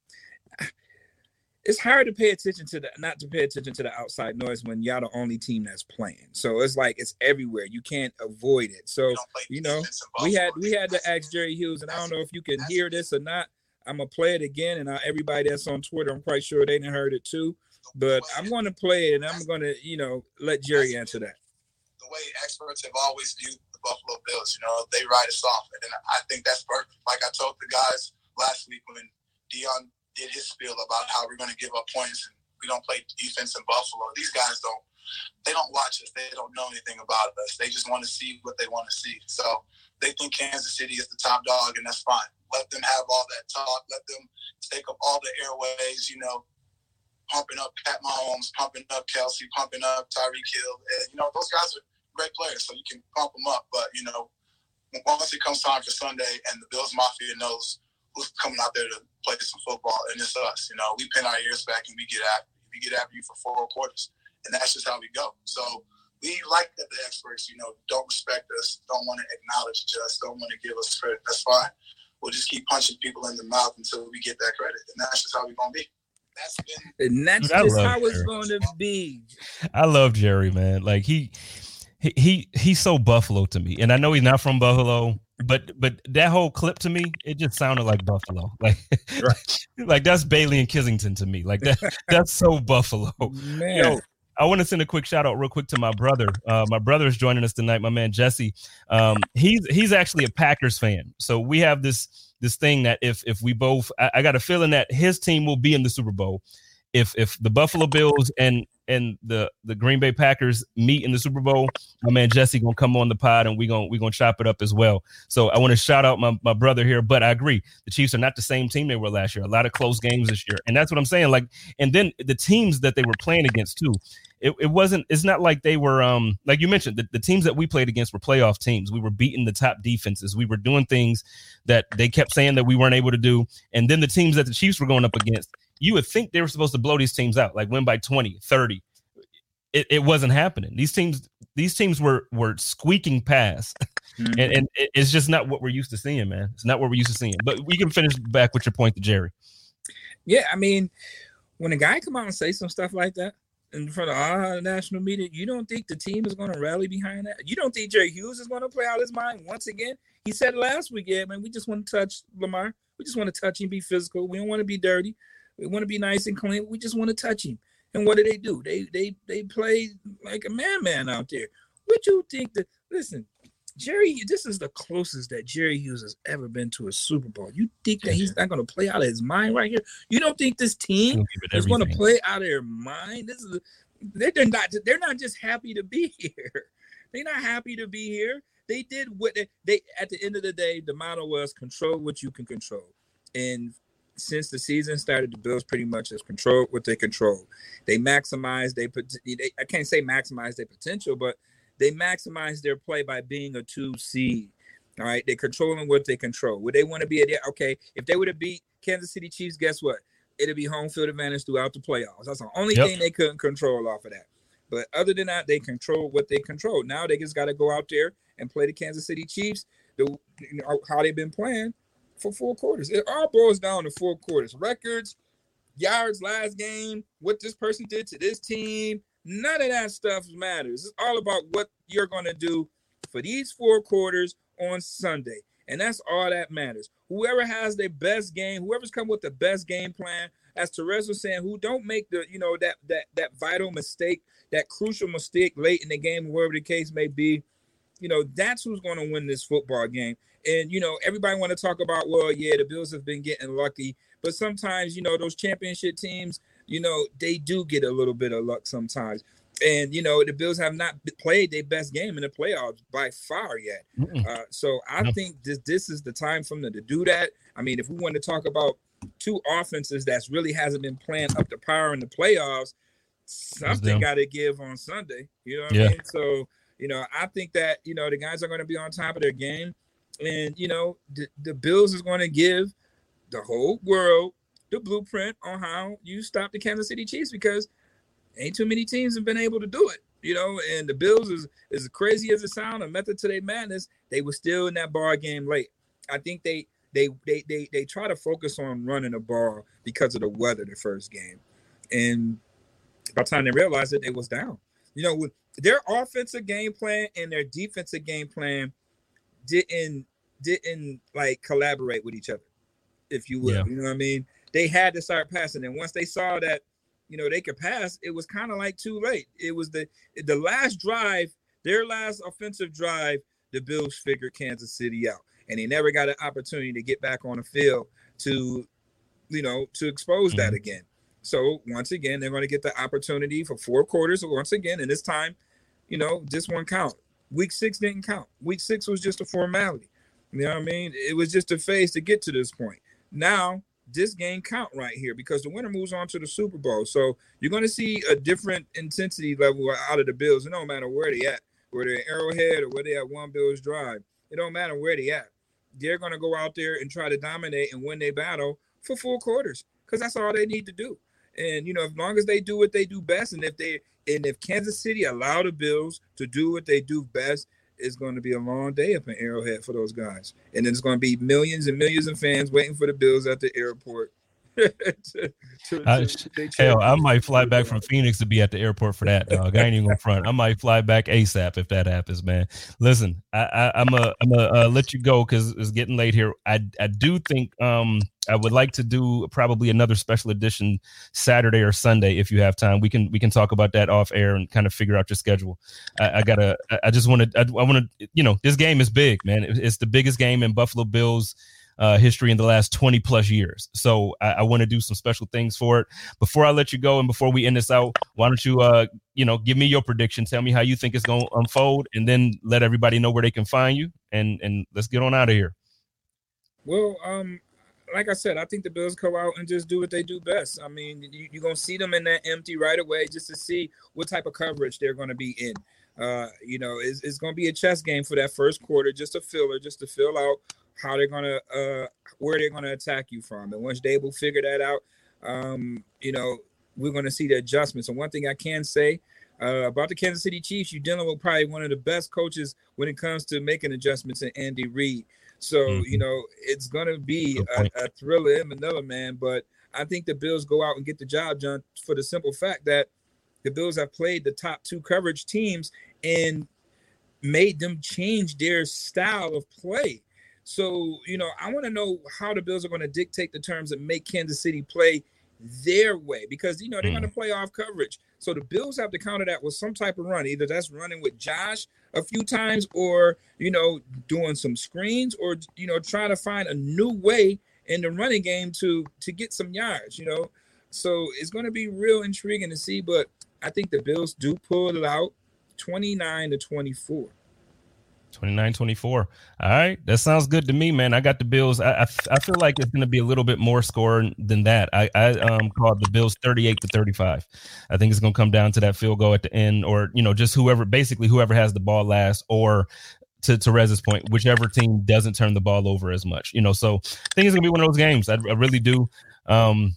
it's hard to pay attention to the, not to pay attention to the outside noise when y'all the only team that's playing. So it's like, it's everywhere. You can't avoid it. So, you know, we had, we had to ask Jerry Hughes, and I don't know if you can hear this or not. I'm going to play it again. And I, everybody that's on Twitter, I'm quite sure they didn't heard it too, but I'm going to play it and I'm going to, you know, let Jerry answer that. The way experts have always viewed the Buffalo Bills, you know, they write us off. And I think that's perfect. Like I told the guys last week when Dion did his spiel about how we're going to give up points and we don't play defense in Buffalo. These guys don't, they don't watch us. They don't know anything about us. They just want to see what they want to see. So they think Kansas City is the top dog, and that's fine. Let them have all that talk. Let them take up all the airways, you know, pumping up Pat Mahomes, pumping up Kelsey, pumping up Tyreek Hill. And, you know, those guys are great players, so you can pump them up. But, you know, once it comes time for Sunday and the Bills Mafia knows who's coming out there to play some football, and it's us. You know, we pin our ears back and we get after you. We get after you for four quarters, and that's just how we go. So we like that the experts, you know, don't respect us, don't want to acknowledge us, don't want to give us credit. That's fine. We'll just keep punching people in the mouth until we get that credit, and that's just how we're going to be. That's been, and that's Dude, just how Jerry. It's going to be. I love Jerry, man. Like he, he, he, he's so Buffalo to me, and I know he's not from Buffalo, but but that whole clip to me, it just sounded like Buffalo. Like, right. Like that's Bailey and Kissington to me. Like that, that's so Buffalo. Man. Yo, I want to send a quick shout out real quick to my brother. Uh, my brother is joining us tonight, my man Jesse. Um, he's he's actually a Packers fan. So we have this this thing that if if we both, I, I got a feeling that his team will be in the Super Bowl. If if the Buffalo Bills and and the the Green Bay Packers meet in the Super Bowl, my man Jesse gonna come on the pod and we gonna we gonna chop it up as well. So I want to shout out my, my brother here, but I agree the Chiefs are not the same team they were last year. A lot of close games this year, and that's what I'm saying. Like, and then the teams that they were playing against too. It, it wasn't. It's not like they were. Um, like you mentioned, the, the teams that we played against were playoff teams. We were beating the top defenses. We were doing things that they kept saying that we weren't able to do. And then the teams that the Chiefs were going up against, you would think they were supposed to blow these teams out, like win by twenty, thirty. It, it wasn't happening. These teams, these teams were were squeaking past, mm-hmm. and, and it's just not what we're used to seeing, man. It's not what we're used to seeing. But we can finish back with your point to Jerry. Yeah, I mean, when a guy come out and say some stuff like that in front of all the national media, you don't think the team is going to rally behind that? You don't think Jerry Hughes is going to play out his mind once again? He said last week, yeah, man, we just want to touch Lamar. We just want to touch him, be physical. We don't want to be dirty. We want to be nice and clean. We just want to touch him. And what do they do? They they they play like a man-man out there. What you think that, listen, Jerry, this is the closest that Jerry Hughes has ever been to a Super Bowl. You think that he's not going to play out of his mind right here? You don't think this team is going to play out of their mind? This is they're, they're not they're not just happy to be here. They're not happy to be here. They did what they, they at the end of the day, the motto was control what you can control. And since the season started, the Bills pretty much has controlled what they control. They maximize they put they, I can't say maximize their potential, but they maximize their play by being a two seed. All right, they're controlling what they control. Would they want to be at okay? If they would have beat Kansas City Chiefs, guess what? It'll be home field advantage throughout the playoffs. That's the only yep. thing they couldn't control off of that. But other than that, they control what they control. Now they just got to go out there and play the Kansas City Chiefs. The you know, how they've been playing for four quarters. It all boils down to four quarters. Records, yards, last game, what this person did to this team. None of that stuff matters. It's all about what you're going to do for these four quarters on Sunday. And that's all that matters. Whoever has their best game, whoever's come with the best game plan, as Therese was saying, who don't make the, you know, that that that vital mistake, that crucial mistake late in the game, wherever the case may be, you know, that's who's going to win this football game. And, you know, everybody want to talk about, well, yeah, the Bills have been getting lucky. But sometimes, you know, those championship teams, you know, they do get a little bit of luck sometimes. And, you know, the Bills have not played their best game in the playoffs by far yet. Uh, so I no. think this this is the time for them to do that. I mean, if we want to talk about two offenses that's really hasn't been playing up to power in the playoffs, something got to give on Sunday. You know what yeah. I mean? So, you know, I think that, you know, the guys are going to be on top of their game. And, you know, the, the Bills is going to give the whole world the blueprint on how you stop the Kansas City Chiefs, because ain't too many teams have been able to do it, you know, and the Bills, is as crazy as it sounds, a method to their madness, they were still in that bar game late. I think they they they they they try to focus on running the ball because of the weather the first game, and by the time they realized it, it was down. You know, with their offensive game plan and their defensive game plan didn't didn't like collaborate with each other, if you will. Yeah. You know what I mean? They had to start passing, and once they saw that, you know, they could pass, it was kind of like too late. It was the the last drive, their last offensive drive, the Bills figured Kansas City out, and they never got an opportunity to get back on the field to, you know, to expose mm-hmm. that again. So once again, they're going to get the opportunity for four quarters once again, and this time, you know, this one count. Week six didn't count. Week six was just a formality. You know what I mean? It was just a phase to get to this point. Now, this game count right here because the winner moves on to the Super Bowl. So you're going to see a different intensity level out of the Bills. It don't matter where they at, whether they're Arrowhead or where they at One Bills Drive. It don't matter where they at. They're going to go out there and try to dominate and win their battle for four quarters because that's all they need to do. And, you know, as long as they do what they do best, and if they and if Kansas City allow the Bills to do what they do best, it's going to be a long day up in Arrowhead for those guys. And then it's going to be millions and millions of fans waiting for the Bills at the airport. to, to, I, to hell, I might fly back from Phoenix to be at the airport for that, dog. I ain't even gonna front. I might fly back ASAP if that happens, man. Listen, I, I, I'm a, I'm a uh, let you go because it's getting late here. I, I do think um I would like to do probably another special edition Saturday or Sunday if you have time. We can we can talk about that off air and kind of figure out your schedule. I, I gotta. I just want to. I, I want to. You know, this game is big, man. It's the biggest game in Buffalo Bills Uh, history in the last twenty plus years. So I, I want to do some special things for it. Before I let you go and before we end this out, why don't you, uh, you know, give me your prediction. Tell me how you think it's going to unfold and then let everybody know where they can find you. And, and let's get on out of here. Well, um, like I said, I think the Bills go out and just do what they do best. I mean, you, you're going to see them in that empty right away just to see what type of coverage they're going to be in. Uh, you know, it's, it's going to be a chess game for that first quarter, just a filler, just to fill out how they're going to, uh, where they're going to attack you from. And once Dable figure that out, um, you know, we're going to see the adjustments. And one thing I can say uh, about the Kansas City Chiefs, you're dealing with probably one of the best coaches when it comes to making adjustments in Andy Reid. So, mm-hmm. you know, it's going to be a, a thriller in Manila, man. But I think the Bills go out and get the job done for the simple fact that the Bills have played the top two coverage teams and made them change their style of play. So, you know, I want to know how the Bills are going to dictate the terms that make Kansas City play their way because, you know, they're mm. going to play off coverage. So the Bills have to counter that with some type of run. Either that's running with Josh a few times or, you know, doing some screens or, you know, trying to find a new way in the running game to to get some yards, you know. So it's going to be real intriguing to see. But I think the Bills do pull it out twenty-nine to twenty-four. twenty-nine twenty-four. All right. That sounds good to me, man. I got the Bills. I I, I feel like it's going to be a little bit more scoring than that. I, I um called the Bills thirty-eight to thirty-five. I think it's going to come down to that field goal at the end or, you know, just whoever, basically whoever has the ball last or to, to Rez's point, whichever team doesn't turn the ball over as much, you know. So I think it's going to be one of those games. I, I really do. Um,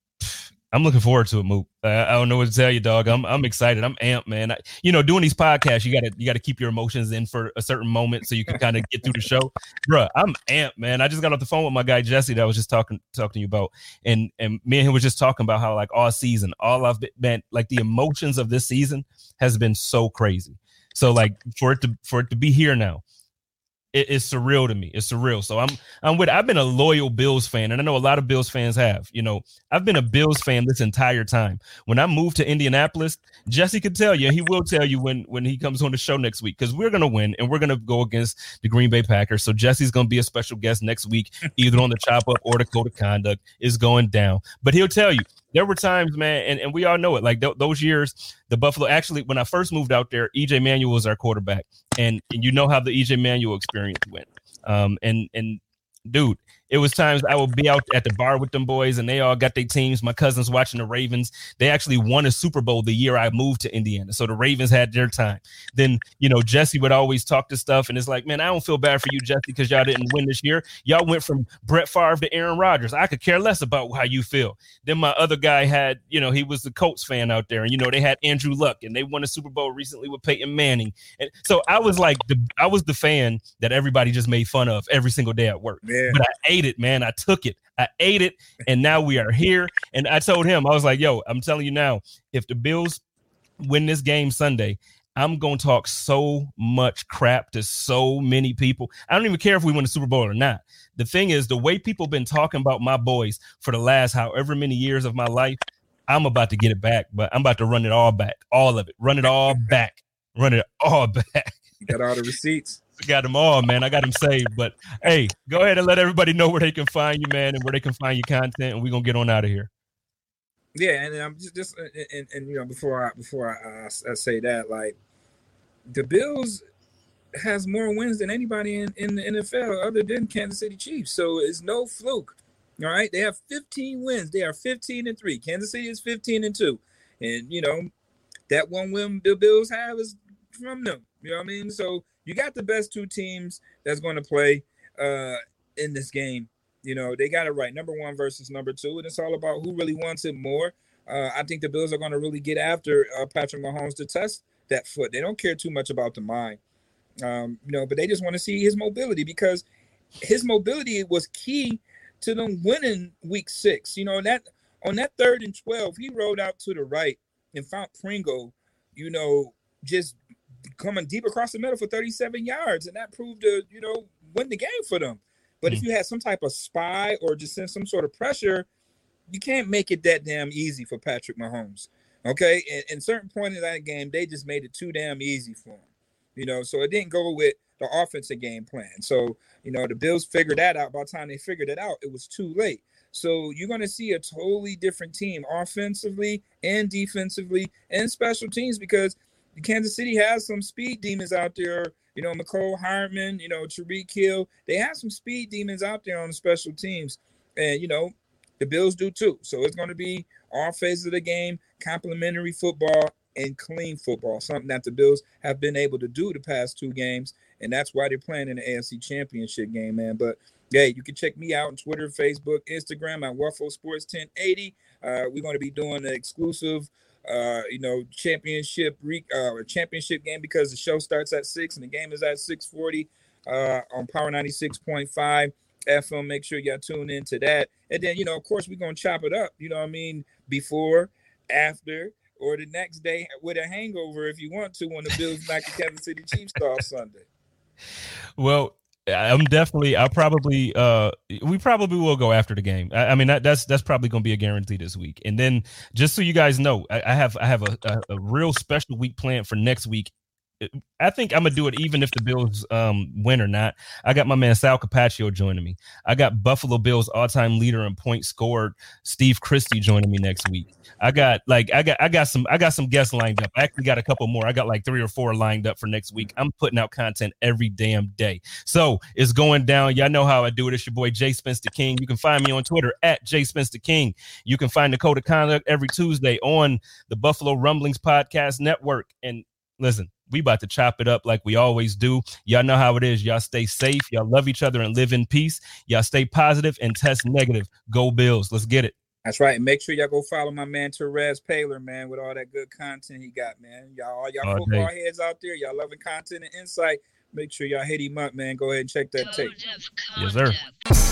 I'm looking forward to it, Mook. I, I don't know what to tell you, dog. I'm I'm excited. I'm amped, man. I, you know, doing these podcasts, you gotta you gotta keep your emotions in for a certain moment so you can kind of get through the show, bruh. I'm amped, man. I just got off the phone with my guy Jesse that I was just talking talking to you about, and and me and him was just talking about how like all season, all I've been, man, like the emotions of this season has been so crazy. So like for it to for it to be here now. It's surreal to me. It's surreal. So I'm I'm with I've been a loyal Bills fan, and I know a lot of Bills fans have. You know, I've been a Bills fan this entire time. When I moved to Indianapolis, Jesse could tell you, he will tell you when when he comes on the show next week, because we're gonna win and we're gonna go against the Green Bay Packers. So Jesse's gonna be a special guest next week, either on the Chop Up or the Code of Conduct is going down. But he'll tell you there were times, man, and, and we all know it. Like th- those years, the Buffalo. Actually, when I first moved out there, E J Manuel was our quarterback, and, and you know how the E J Manuel experience went. Um, and and dude, It was times I would be out at the bar with them boys and they all got their teams. My cousins watching the Ravens. They actually won a Super Bowl the year I moved to Indiana. So the Ravens had their time. Then, you know, Jesse would always talk to stuff. And it's like, man, I don't feel bad for you, Jesse, because y'all didn't win this year. Y'all went from Brett Favre to Aaron Rodgers. I could care less about how you feel. Then my other guy had, you know, he was the Colts fan out there. And, you know, they had Andrew Luck and they won a Super Bowl recently with Peyton Manning. And so I was like, the, I was the fan that everybody just made fun of every single day at work. Yeah. But I ate it, man. I took it. I ate it. And now we are here. And I told him, I was like, yo, I'm telling you now, if the Bills win this game Sunday, I'm going to talk so much crap to so many people. I don't even care if we win the Super Bowl or not. The thing is, the way people been talking about my boys for the last however many years of my life, I'm about to get it back, but I'm about to run it all back. All of it. Run it all back. Run it all back. You got all the receipts. I got them all, man. I got them saved. But hey, go ahead and let everybody know where they can find you, man, and where they can find your content, and we're gonna get on out of here. Yeah, and I'm just, just and, and you know, before I before I, uh, I say that, like the Bills has more wins than anybody in, in the N F L other than Kansas City Chiefs. So it's no fluke. All right, they have fifteen wins. They are fifteen and three. Kansas City is fifteen and two, and you know that one win the Bills have is from them. You know what I mean? So you got the best two teams that's going to play uh, in this game. You know, they got it right. Number one versus number two. And it's all about who really wants it more. Uh, I think the Bills are going to really get after uh, Patrick Mahomes to test that foot. They don't care too much about the mind, um, you know, but they just want to see his mobility because his mobility was key to them winning week six. You know, that on that third and twelve, he rolled out to the right and found Pringle, you know, just coming deep across the middle for thirty-seven yards. And that proved to, you know, win the game for them. But mm. if you had some type of spy or just send some sort of pressure, you can't make it that damn easy for Patrick Mahomes. Okay. And in certain point in that game, they just made it too damn easy for him. You know, so it didn't go with the offensive game plan. So, you know, the Bills figured that out. By the time they figured it out, it was too late. So you're going to see a totally different team offensively and defensively and special teams because Kansas City has some speed demons out there. You know, McCole Hardman, you know, Tyreek Hill. They have some speed demons out there on the special teams. And, you know, the Bills do too. So it's going to be all phases of the game, complimentary football, and clean football, something that the Bills have been able to do the past two games. And that's why they're playing in the A F C Championship game, man. But, hey, you can check me out on Twitter, Facebook, Instagram at Waffle Sports ten eighty. Uh, we're going to be doing an exclusive Uh, you know, championship re- uh, championship game because the show starts at six and the game is at six forty uh, on Power ninety-six point five F M. Make sure y'all tune into that. And then, you know, of course, we're going to chop it up, you know what I mean, before, after, or the next day with a hangover if you want to when the Bills knock the Kansas City Chiefs off Sunday. Well, I'm definitely, I'll probably, uh, we probably will go after the game. I, I mean, that, that's, that's probably going to be a guarantee this week. And then just so you guys know, I, I have, I have a, a, a real special week planned for next week. I think I'm going to do it even if the Bills um, win or not. I got my man Sal Capaccio joining me. I got Buffalo Bills all-time leader in points scored, Steve Christie, joining me next week. I got like I got I got some I got some guests lined up. I actually got a couple more. I got like three or four lined up for next week. I'm putting out content every damn day. So it's going down. Y'all know how I do it. It's your boy Jay Spence the King. You can find me on Twitter at Jay Spence the King. You can find the Code of Conduct every Tuesday on the Buffalo Rumblings Podcast Network. And listen, we about to chop it up like we always do. Y'all know how it is. Y'all stay safe. Y'all love each other and live in peace. Y'all stay positive and test negative. Go Bills. Let's get it. That's right. And make sure y'all go follow my man Therese Paylor, man, with all that good content he got, man. Y'all, all y'all all football day. Heads out there, y'all loving content and insight. Make sure y'all hit him up, man. Go ahead and check that tape. Yes, sir.